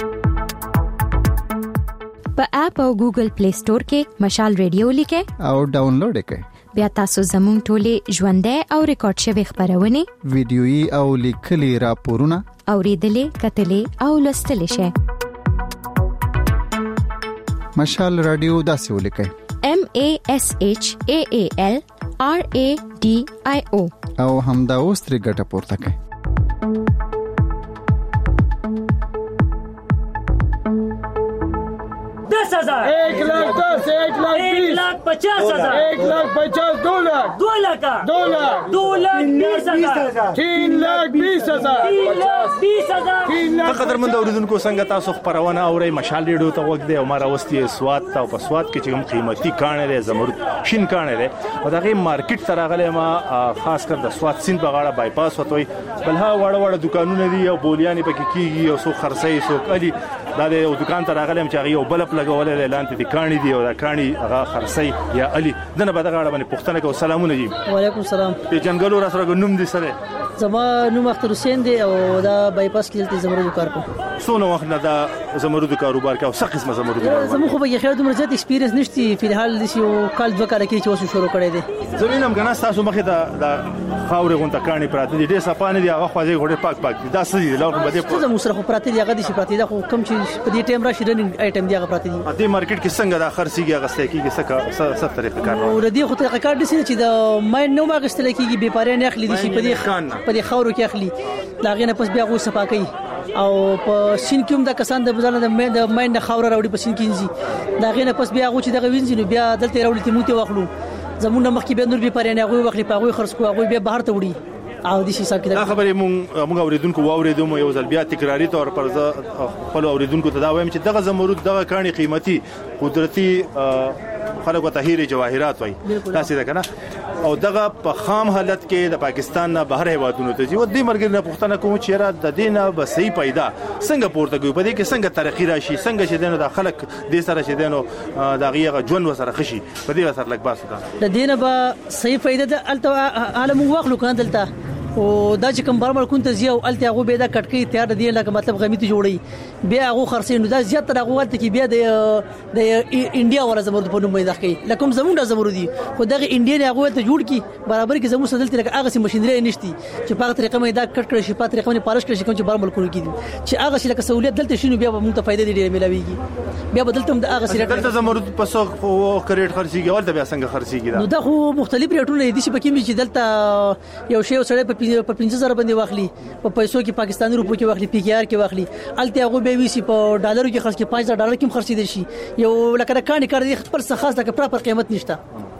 په اپ او ګوګل پلی سٹور کې مشال ریډیو لیکئ او ډاونلوډ کړئ. بیا تاسو زموږ ټولې ژوندۍ او ریکارډ شوی خبرونه، ویډیويي او لیکلي راپورونه اوریدلې، کتلې او لوستلې شئ. مشال رادیو داسې ولیکئ: M A S H A A L R A D I O او همدا اوس ترې ګټه پورته کړئ. दस हजार एक लाख दस एक लाख एक लाख पचास हजार एक लाख पचास दो लाख दो लाख दो लाख दो लाख बीस हजार तीन लाख बीस हजार तीन लाख बीस हजार तीन लाख. قدرمن اوریدونکو څنګه تاسو خبرونه اورئ مشال ریډیو ته وګ دی او ما راوستي سواد ته او په سواد کې چې کوم قیمتي کانه لري زمرد شین کانه لري او دغه مارکیټ ته راغلی ما خاص کر د سواد سین په غاړه بایپاس وتوي بلها وړه وړه دکانونه دي او بولیانې پکې کیږي او سو خرڅي سو کلی دا د دکان ته راغلی چې هغه یو بلپ لګولې لاندې د کانی دی او دا کانی هغه خرڅي یا علي دنه په دغه اړه باندې پوښتنه کوم. سلامونه جی. وعلیکم السلام. په جنګلو را سره نوم دي سره زما نوم اختر حسین دی او دا بایپاس کې د زمرد کار کوم. څونه وخت نه دا زمرد کاروبار کوي او څه قسمه زمرد کاروبار؟ زمو خو به خیر دومره زیات ایکسپیرینس نشتی فلحال د یو کال دوه کال کې چې وسو شروع کړی دی. زمینم غنا تاسو مخه دا د خاورې غونټه کانی پراته دي ډېر صفانه دي هغه خوځي غوډه پاک پاک دي دا څه دي لوړ بده څه زمو سره خو پراته دي هغه دي چې پراته دي خو کم چې په دې ټیم راشي رننګ آیټم دي هغه پراته دي. دې مارکیټ کې څنګه دا خرڅيږي هغه څه کېږي څه څه طریقه کار او ردی خو طریقه کار دي چې د ماین نو ماغستل کېږي به پاره نه اخلي دي چې په دې په دې خاورو کې اخلي لاغې نه پس بیا غو صفا کوي او په سین کوم د کسان د بزانه د ماین د خاور راوړي په سین کېږي لاغې نه پس بیا غو چې دغه وینځي نو بیا دلته راوړي ته موته واخلو زمونږ مخکې به نور به پاره نه غو واخلي په غو خرڅ کو غو بیا بهر ته وړي او د شي حساب کې دا خبرې مونږ موږ اوریدونکو واوریدو مو یو ځل بیا تکراری تور پر خپل اوریدونکو ته دا وایم چې دغه زمرد دغه کانی قیمتي قدرتي خلکو ته هیره جواهرات وای تاسو دا کنه او دغه په خام حالت کې د پاکستان نه بهر هیوادونو ته جو د مرګ نه پښتنه کوم چې را د دینه به صحیح پیدا څنګه پورته کوي په دې کې څنګه ترقی راشي څنګه چې دینه د خلک د سره چې دینه د غیغه ژوند وسره خشي په دې وسره لګ باسو دا د دینه به صحیح پیدا د الته عالم واخلو کنه دلته او دا چې کوم برمل كنت زیو الته هغه به دا کټکی تیار دی لکه مطلب غمیته جوړي بیا هغه خرڅینو دا زیات تر هغه ورته کې بیا د د انډیا ولا زمرد په نوم باندې ښکي لکه زمونږ د زمرد دي خو دغه انډیا نه هغه ته جوړ کی برابر کې زموږ سدلته لکه هغه سي ماشينري نشتی چې په طریقه مې دا کټ کړی شي په طریقه مې پالش کړی شي کوم چې برمل کول کیدي چې هغه شي لکه سہولیت دلته شنو بیا به موږ ته فائدې ډېرې ملاويږي بیا بدلته هم هغه سي دلته زمرد په سو کریټ خرڅيږي ولته بیا څنګه خرڅيږي دا نو دا خو مختلف ریټونه دي چې پکې چې دلته یو شی سره په پنځه زره باندې واخلي په پیسو کې پاکستاني روپو کې واخلي پی کې آر کې واخلي الته هغه به وی سي په ډالرو کې خرڅ کې پنځه زره ډالر کې خرڅ دي شي یو لکه کاني کار دي خپل څه خاصه کې پراپر قیمت نشته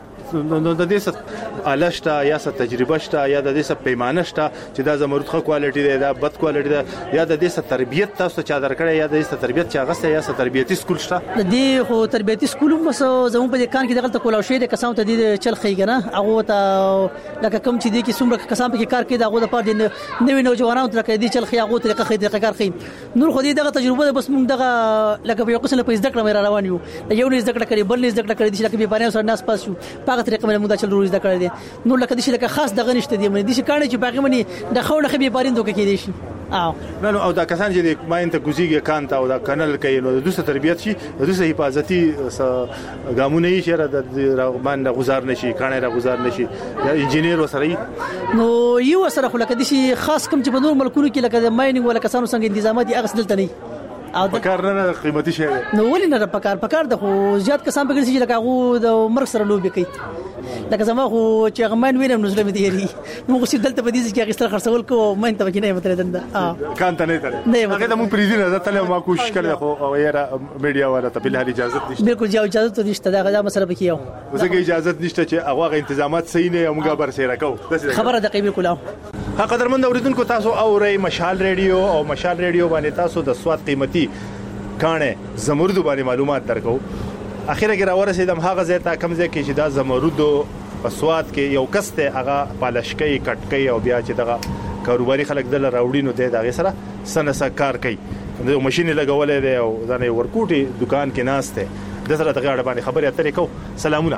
نو د دې څه الشتا یا څه تجربه شته یا د دې څه پیمانه شته چې دا زمرد خو کوالټي دی دا بد کوالټي دی یا د دې څه تربيت تاسو چا درکړی یا د دې څه تربيت چا غسه یا څه تربيتي سکول شته د دې خو تربيتي سکول هم زموږ په کان کې دغه کولاو شي د کسان ته د چل خيګه نه هغه ته لکه کوم چې دي کې څومره کسان په کار کې دغه د پاره د نوې نوجوانانو تر کې دي چل خي هغه طریقه خي طریقه کار خي نور خو دې دغه تجربه بس موږ دغه لکه یو قسم په زده کړه مې روان یو یو نه زده کړه کړې بل نه زده کړه کړې چې لکه به باندې سره ناس پاس شو په طریقه مې موږ چل روز زده کړې دي نو لکه دې لکه خاص دغه نشته دي مې دې کانه چې باقي مني د خونه خبي باریندو کې دي شي او نو او دا کسان چې ما انت ګوزیږي کان تا او دا کنل کوي نو د دوسه تربيت شي د دوسه حفاظتي ګامونه یې شره د باندې غزار نشي کانه را غزار نشي یا انجینیر وسره نو یو سره خو لکه دې خاص کم چې په نور ملکونو کې لکه د مایننګ ولا کسانو څنګه تنظیمات یې اغسل دلته نه او د کار نه قیمتي شي نو ولې نه پکار پکار د خو زیات کسان په ګرځي لکه هغه د مرګ سره لوبي کوي لکه زما خو چې غمان وینم نو زړه مې دیری نو خو دلته په دې کې هغه ستر خرڅول کو مې ته کې نه متره دنده اه کان ته نه تل هغه د مو پریزینه د تل ما کوشش کړل خو او یاره میډیا ولا ته په اجازه نشته بالکل جو اجازه نشته دا غدا مسله پکې یو وزګه اجازه نشته چې هغه تنظیمات صحیح نه موږ بر سره کو خبره د قیمه کولاو ها قدرمن اوریدونکو تاسو اورئ مشال ریډیو او مشال ریډیو باندې تاسو د سواد قیمتي کانه زمرد باندې معلومات درکو اخیره کې راورسېدم هغه ځای ته کم ځای کې چې دا زمرد په سواد کې یو کسته هغه پالشکې کټکې او بیا چې دغه کاروباري خلک دل راوړینو ته دغه سره سنسا کار کوي د ماشين لګولې دی او ځنه ورکوټي دکان کې ناشته د سره دغه اړه باندې خبرې اترې کو سلامونه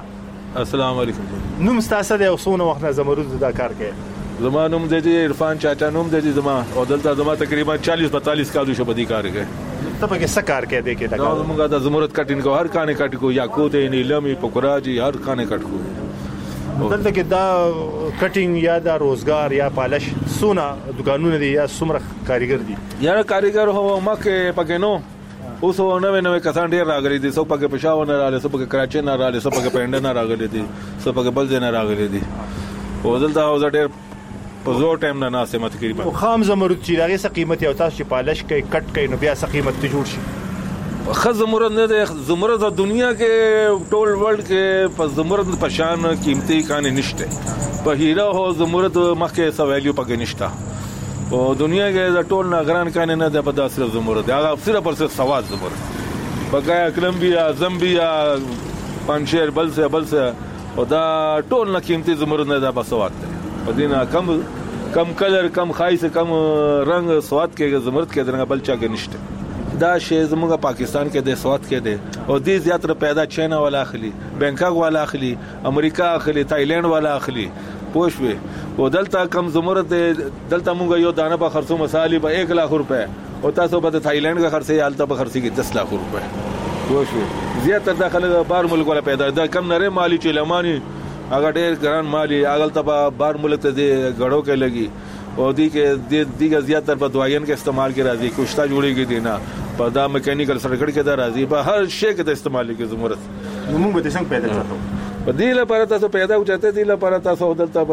السلام علیکم. نوم ستاسو د اوسونه وخت نه زمرد دا کار کوي؟ زما نوم د عرفان چاچا نوم د زما او دلته زما تقریبا چالیس پینتالیس کالو شو بدی کار کوي. ته په کې څه کار کوي د کې دا موږ د زمرد کټینګ کو هر کانه کټ کو یا کوته نیلمي پکراجي هر کانه کټ کو. دلته کې دا کټینګ یا دا روزګار یا پالش سونه دکانونه دي یا سمره کاریګر دي یا کاریګر هو مکه پکې نو اوس نوې نوې کسان ډېر راغلي دي څو پکې پېښور نه راغلي څو پکې کراچي نه راغلي څو پکې پنډ نه راغلي دي څو پکې بل ځای نه راغلي دي او دلته اوس ډېر په زور ټایم نه ناسه مت تقریبا خام زمرد چې هغه څه قیمت یو تاسو چې پالش کوي کټ کوي نو بیا څه قیمت ته جوړ شي؟ خز زمرد نه ده زمرد د دنیا کې ټول ورلد کې په زمرد په شان قیمتي کانه نشته په هیرا هو زمرد مخکې څه ویلیو پکې نشته او دنیا کې د ټول ناګران کانه نه ده په داسره زمرد هغه صرف پر څه سواد زمرد بقایا کولمبیا زامبیا پنځیر بل څه بل څه او دا ټول نه قیمتي زمرد نه ده په سواد ده په دینه کم کم کلر کم خایسه کم رنگ سواد کې زمرد کې درنګ بل چا کې نشته دا شی زموږ پاکستان کې د سواد کې ده او دې زیاتره پیدا چاینا والا اخلي بانکاک والا اخلي امریکا اخلي تایلند والا اخلي پوښوي او دلته کم زمرد دلته موږ یو دانه په خرڅو مصالې به یک لک روپے او تاسو به تایلند کا خرڅي حالت په خرڅي کې دس لک روپے پوښوي زیاتره داخله بار ملک والا پیدا ده کم نره مالی چلمانی اگر ډېر ګران مالی اغل ته بار ملک ته غړو کې لګي او دی کې دیګه زیاتره په دوايان کې استعمال کې راځي کوشتا جوړيږي دینا په دا میکانیکل سرکټ کې دا راځي په هر شی کې د استعمال کې زمرد موږ به څنګه پیدا کړو په دې لپاره تاسو پیدا وچته دي لپاره تاسو دلته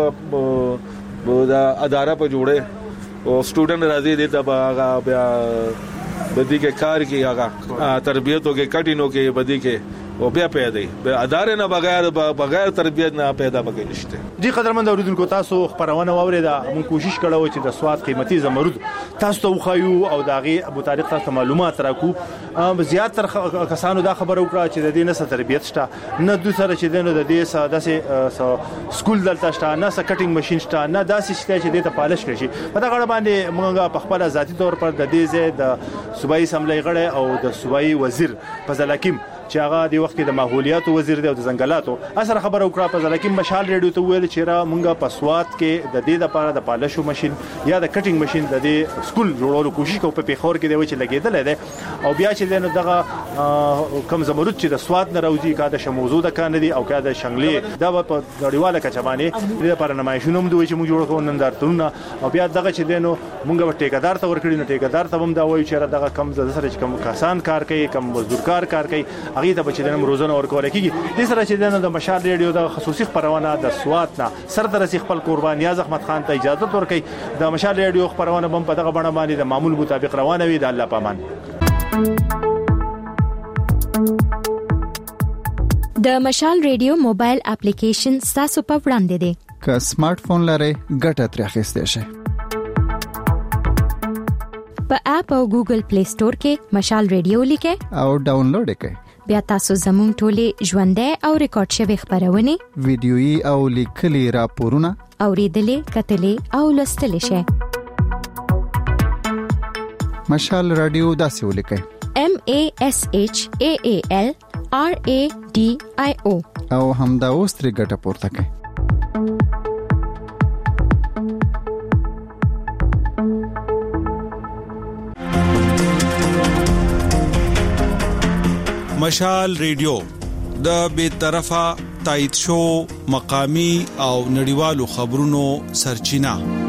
په دا اداره په جوړه او سټوډنټ راځي دي ته هغه بیا بدی کې کار کې هغه تربیت او کې کټینو کې بدی کې او بیا پیدا دی اداره نه بغیر بغیر تربیت نه پیدا بګی نشته. دي قدرمن اوریدونکو تاسو خبرونه واوریدا موږ کوشش کړو چې د سواد قیمتي زمرد تاسو ته وخایو او داغي ابو طارق تاسو معلومات راکو زیات تر کسانو دا خبر وکړه چې د دې نه تربیت شته نه د سره چې دنه د دې ساده سکول دلته شته نه س کټینګ ماشين شته نه داسې شته چې د پالش کړي په دا غړ باندې موږ په خپل ذاتی تور پر د دې زه د صوبایي سملې غړ او د صوبایي وزیر فضل حکیم چې هغه د وخت د ماحولیات وزیر دی او د ځنګلاتو اثر خبر وکړه په ځکه مشال ریډیو ته ویل چې را مونږه په سواد کې د دې لپاره د پالشو ماشين یا د کټینګ ماشين د دې سکول جوړولو کوشش کوو په پیښور کې دی چې لګیدل دی او بیا چې دنه دغه کم زمرد چې د سواد نه راوځي کا د شموزو د کان دي او کا د شنګلې دا په نړیواله کچبانه د لپاره نمایشونه هم دوی چې موږ جوړ کوو نن درتونه او بیا دغه چې دنه مونږه ټیکدار ته ورکړي نو ټیکدار ته هم دا وایي چې دغه کم زره چې کم کسان کار کوي کم مزدورکار کار کوي هغه ته بچی د روزانه ورکول کیږي د سره چې د مشال ریډیو د خصوصي خبرونه د سواد نه سردرسي خپل قربان نیاز احمد خان ته اجازه ورکړي د مشال ریډیو خبرونه بم په دغه بڼه باندې د معمول مطابق روانه وي د الله پامان. د مشال ریډیو موبایل اپلیکیشن تاسو په وړاندې دی که سمارټ فون لرئ ګټه ترې اخیستئ شئ. په اپ او ګوګل پلی سٹور کې مشال ریډیو لیکئ او ډاونلوډ یې کړئ. بیا تاسو زموږ ټولې ژوندۍ او ریکارډ شوی خبرونه ویډیويي او لیکلي راپورونه اوریدلې کتلې او لوستلې شئ. مشال رادیو داسې ولیکئ M A S H A A L R A D I O او همدا اوس ترې ګټه پورته کړئ. مشال ریډیو د بے طرفه تایید شو مقامی او نړیوالو خبرونو سرچینه